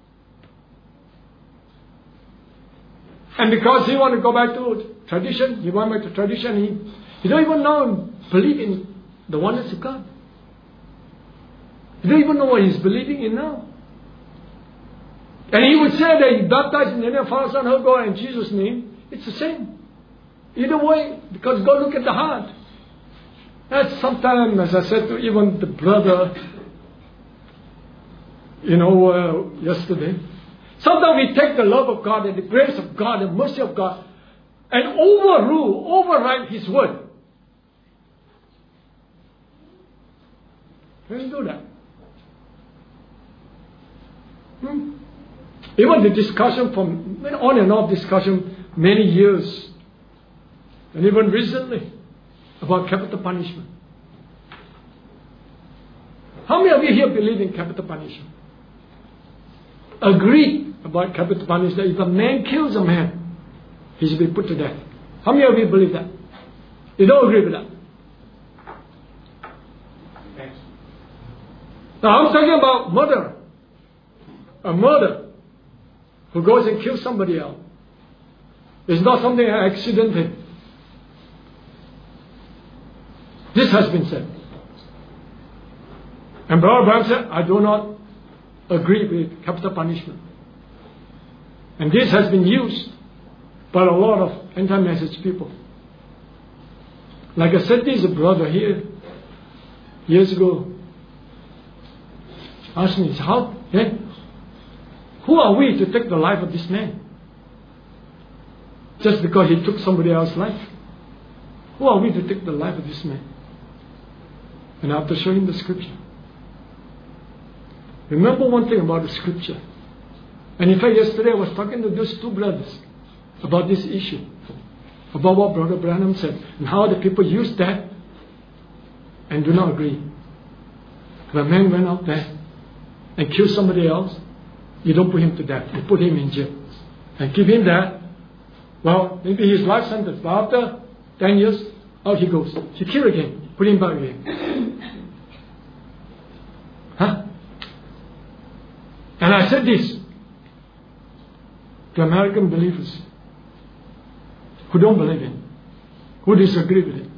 And because he want to go back to tradition, he went back to tradition, he don't even now believe in the oneness of God. He don't even know what he's believing in now. And he would say that he baptized in the name of Father, Son, Holy God, in Jesus' name. It's the same. Either way, because God look at the heart. That's sometimes, as I said to even the brother, yesterday. Sometimes we take the love of God and the grace of God and mercy of God and override His word. Can you do that? Even the discussion from on and off discussion many years, and even recently, about capital punishment. How many of you here believe in capital punishment? Agree about capital punishment, that if a man kills a man, he should be put to death. How many of you believe that? You don't agree with that? Thanks. Now I'm talking about murder. A murder who goes and kills somebody else. It's not something accidental. This has been said. And Brother Branham said, I do not agree with capital punishment. And this has been used by a lot of anti-message people. Like I said, there's a brother here years ago asked me, who are we to take the life of this man? Just because he took somebody else's life. Who are we to take the life of this man? And I have to show him the scripture. Remember one thing about the scripture. And in fact, yesterday I was talking to those two brothers about this issue. About what Brother Branham said. And how the people use that and do not agree. If a man went out there and killed somebody else, you don't put him to death. You put him in jail. And give him that. Well, maybe his life sentence. But after 10 years, out he goes. He killed again. Put him back again. Huh? And I said this to American believers who don't believe in, who disagree with it.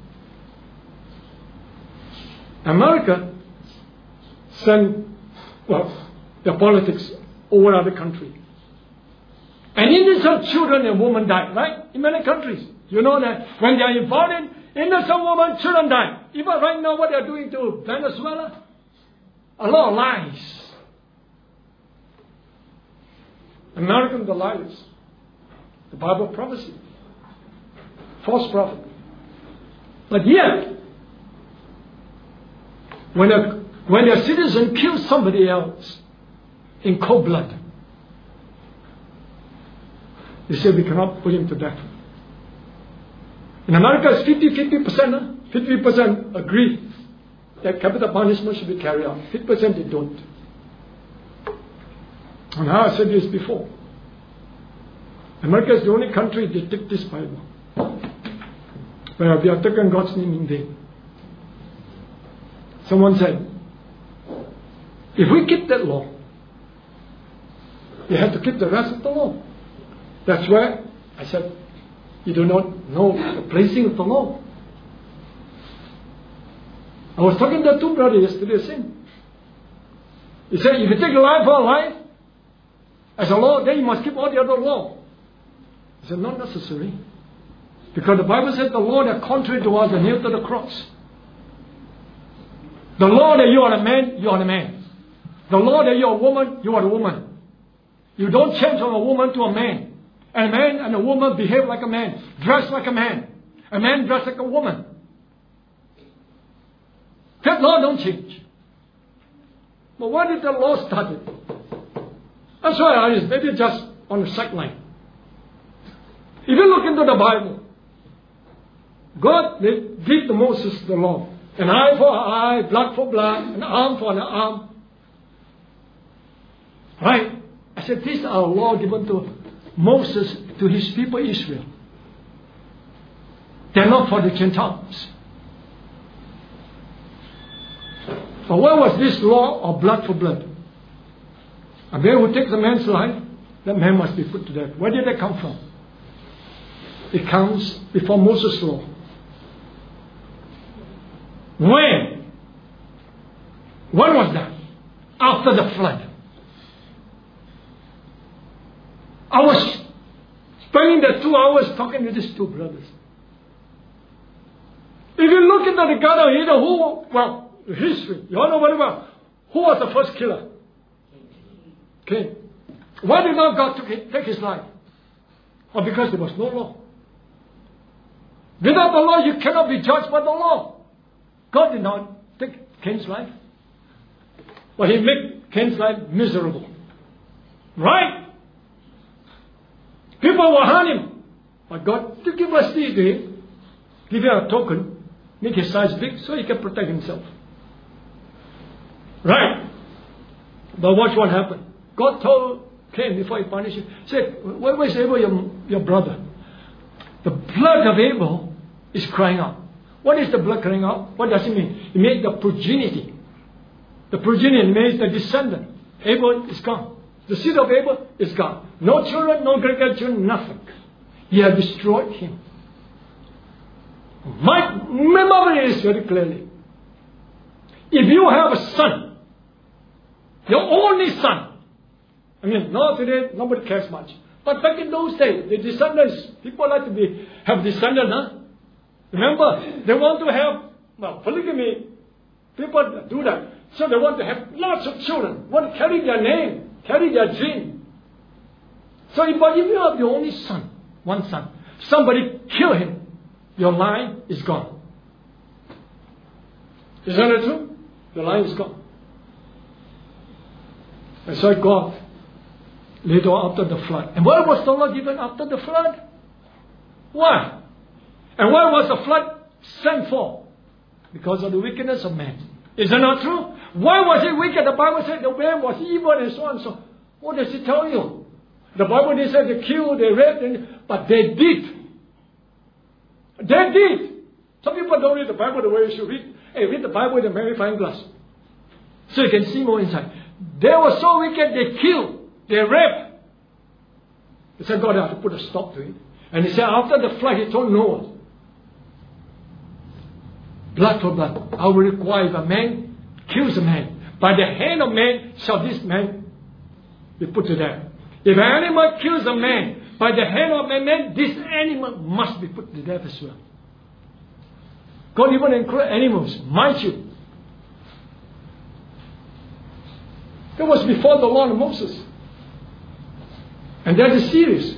America sent, their politics over other countries. And innocent children and women died, right? In many countries. You know that when they are involved in innocent women, children die. Even right now what they are doing to Venezuela, a lot of lies. American the liars. The Bible prophecy. False prophet. But yet, when a citizen kills somebody else in cold blood, they say we cannot put him to death. In America, it's 50%. 50% agree that capital punishment should be carried out. 50% they don't. And I said this before. America is the only country that take this Bible where we have taken God's name in vain. Someone said, if we keep that law, we have to keep the rest of the law. That's where I said, you do not know the placing of the law. I was talking to two brothers yesterday, same. He said, if you take a life for a life as a law, then you must keep all the other law. I said, not necessary. Because the Bible says the law that contrary to us are nailed to the cross. The law that you are a man, you are a man. The law that you are a woman, you are a woman. You don't change from a woman to a man. And a man and a woman behave like a man, dress like a man. A man dress like a woman. That law don't change. But why did the law start it? That's why I was maybe just on the sideline. If you look into the Bible, God gave to Moses the law. An eye for an eye, blood for blood, an arm for an arm. Right? I said, these are law given to Moses, to his people Israel. They're not for the Gentiles. But where was this law of blood for blood? A man who takes a man's life, that man must be put to death. Where did that come from? It comes before Moses' law. When? When was that? After the flood. I was spending the 2 hours talking to these two brothers. If you look into the Garden of Eden, history, you all know very well, who was the first killer? Cain. Why did not God take his life? Or because there was no law. Without the law, you cannot be judged by the law. God did not take Cain's life. But he made Cain's life miserable. Right? People will harm him. But God, to give us this day, give him a token, make his size big so he can protect himself. Right? But watch what happened. God told Cain before he punished him, said, where is Abel, your brother? The blood of Abel is crying out. What is the blood crying out? What does it mean? It means the progeny. The progeny means the descendant. Abel is gone. The seed of Abel is gone. No children, no great-grandchildren, nothing. He has destroyed him. Remember this very clearly. If you have a son, your only son, now today nobody cares much. But back in those days, the descendants, people like to have descendants, huh? Remember, they want to have, polygamy, people do that. So they want to have lots of children, want to carry their name, carry their gene. So if you have your only son, one son, somebody kill him, your line is gone. Isn't that true? Your line is gone. That's why God, later on after the flood. And why was the law given after the flood? Why? And why was the flood sent for? Because of the wickedness of man. Is that not true? Why was it wicked? The Bible said the man was evil and so on and so on. What does it tell you? The Bible didn't say they killed, they raped, but they did. They did. Some people don't read the Bible the way you should read. Hey, read the Bible with a magnifying glass, so you can see more inside. They were so wicked, they killed, they raped. He said God had to put a stop to it. And he said after the flood, he told Noah, blood for blood. I will require if a man kills a man, by the hand of man shall this man be put to death. If an animal kills a man, by the hand of a man, this animal must be put to death as well. God even included animals, mind you. That was before the law of Moses. And there's a series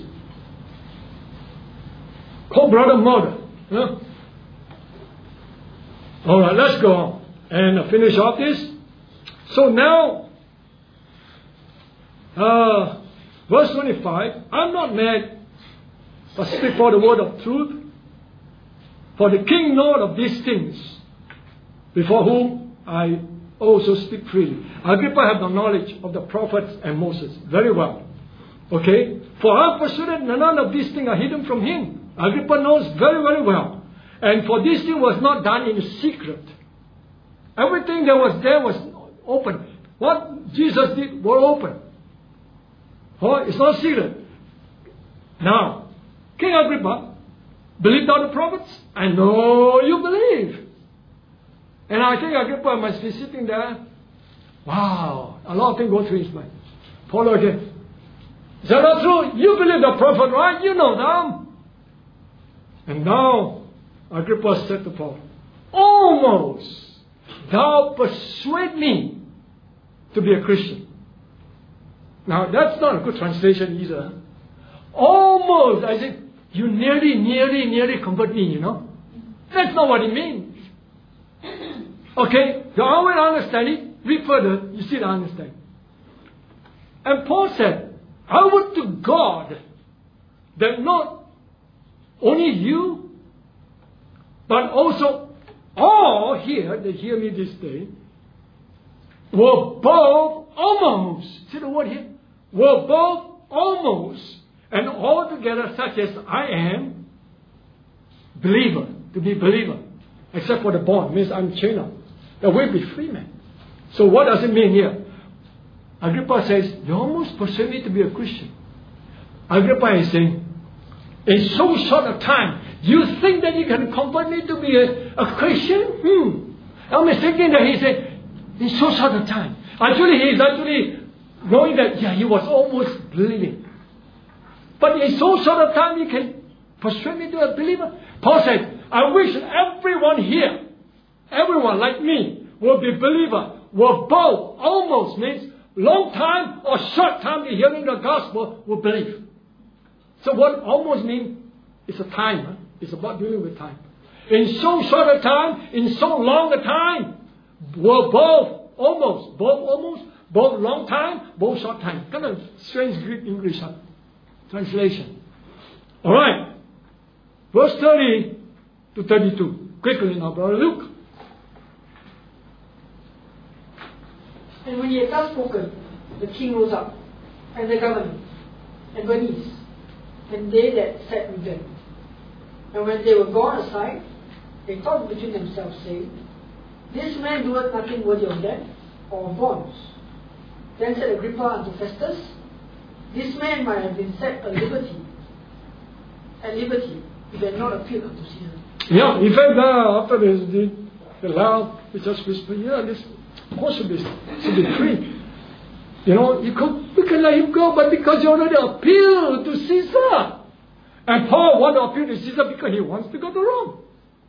called Brother Murder. Huh? Alright, let's go on and finish off this. So now, verse 25, I'm not mad, but speak for the word of truth. For the king knoweth of these things, before whom I also speak freely. Agrippa have the knowledge of the prophets and Moses very well. Okay? For I am persuaded none of these things are hidden from him. Agrippa knows very, very well. And for this thing was not done in secret. Everything that was there was open. What Jesus did was open. Oh, it's not secret. Now, King Agrippa, believed all the prophets? I know you believe. And I think Agrippa must be sitting there. Wow, a lot of things go through his mind. Paul again. Is that not true? You believe the prophet, right? You know them. And now, Agrippa said to Paul, almost thou persuade me to be a Christian. Now, that's not a good translation either. Almost, I said, you nearly convert me, you know. That's not what it means. Okay, you always understand it. Read further, you still understand. And Paul said, I would to God that not only you, but also all here, that hear me this day, were both almost, see the word here? Were both almost, and altogether such as I am, believer, to be believer, except for the bond, means I'm chained up. That will be free man. So what does it mean here? Agrippa says, you almost persuade me to be a Christian. Agrippa is saying, in so short a time, you think that you can convert me to be a Christian? I'm thinking that he said, in so short a time. Actually, he is actually knowing that, yeah, he was almost believing. But in so short a time, you can persuade me to a believer? Paul said, I wish everyone here, everyone like me, will be believer. Will both, almost means long time or short time to hearing the gospel will believe. So what almost means is a time. Huh? It's about dealing with time. In so short a time, in so long a time, were both long time, both short time. Kind of strange Greek English translation. All right. Verse 30 to 32. Quickly now, Brother Luke. And when he had thus spoken, the king rose up, and the governor, and Bernice, and they that sat with them. And when they were gone aside, they talked between themselves, saying, This man doeth nothing worthy of death or of bonds. Then said Agrippa unto Festus, This man might have been set at liberty, if he had not appealed unto Caesar. Yeah, in fact, after the loud, we just whispered, this should be free. You know, we can let him go, but because you already appealed to Caesar. And Paul wants to appeal to Caesar because he wants to go to Rome.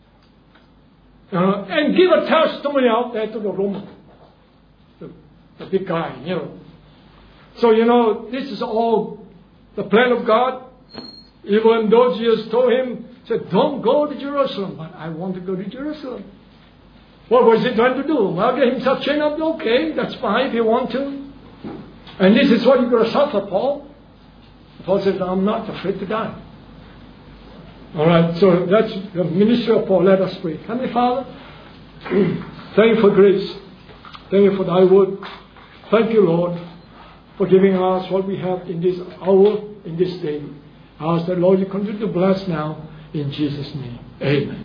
And give a testimony out there to the Roman. The big guy, you know. So, this is all the plan of God. Even though Jesus told him, said, don't go to Jerusalem. But I want to go to Jerusalem. What was he trying to do? Well, get himself chained up. Okay, that's fine if you want to. And this is what you're going to suffer, Paul. Paul says, I'm not afraid to die. All right, so that's the ministry of Paul. Let us pray. Heavenly Father, thank you for grace. Thank you for thy word. Thank you, Lord, for giving us what we have in this hour, in this day. I ask that, Lord, you continue to bless now in Jesus' name. Amen.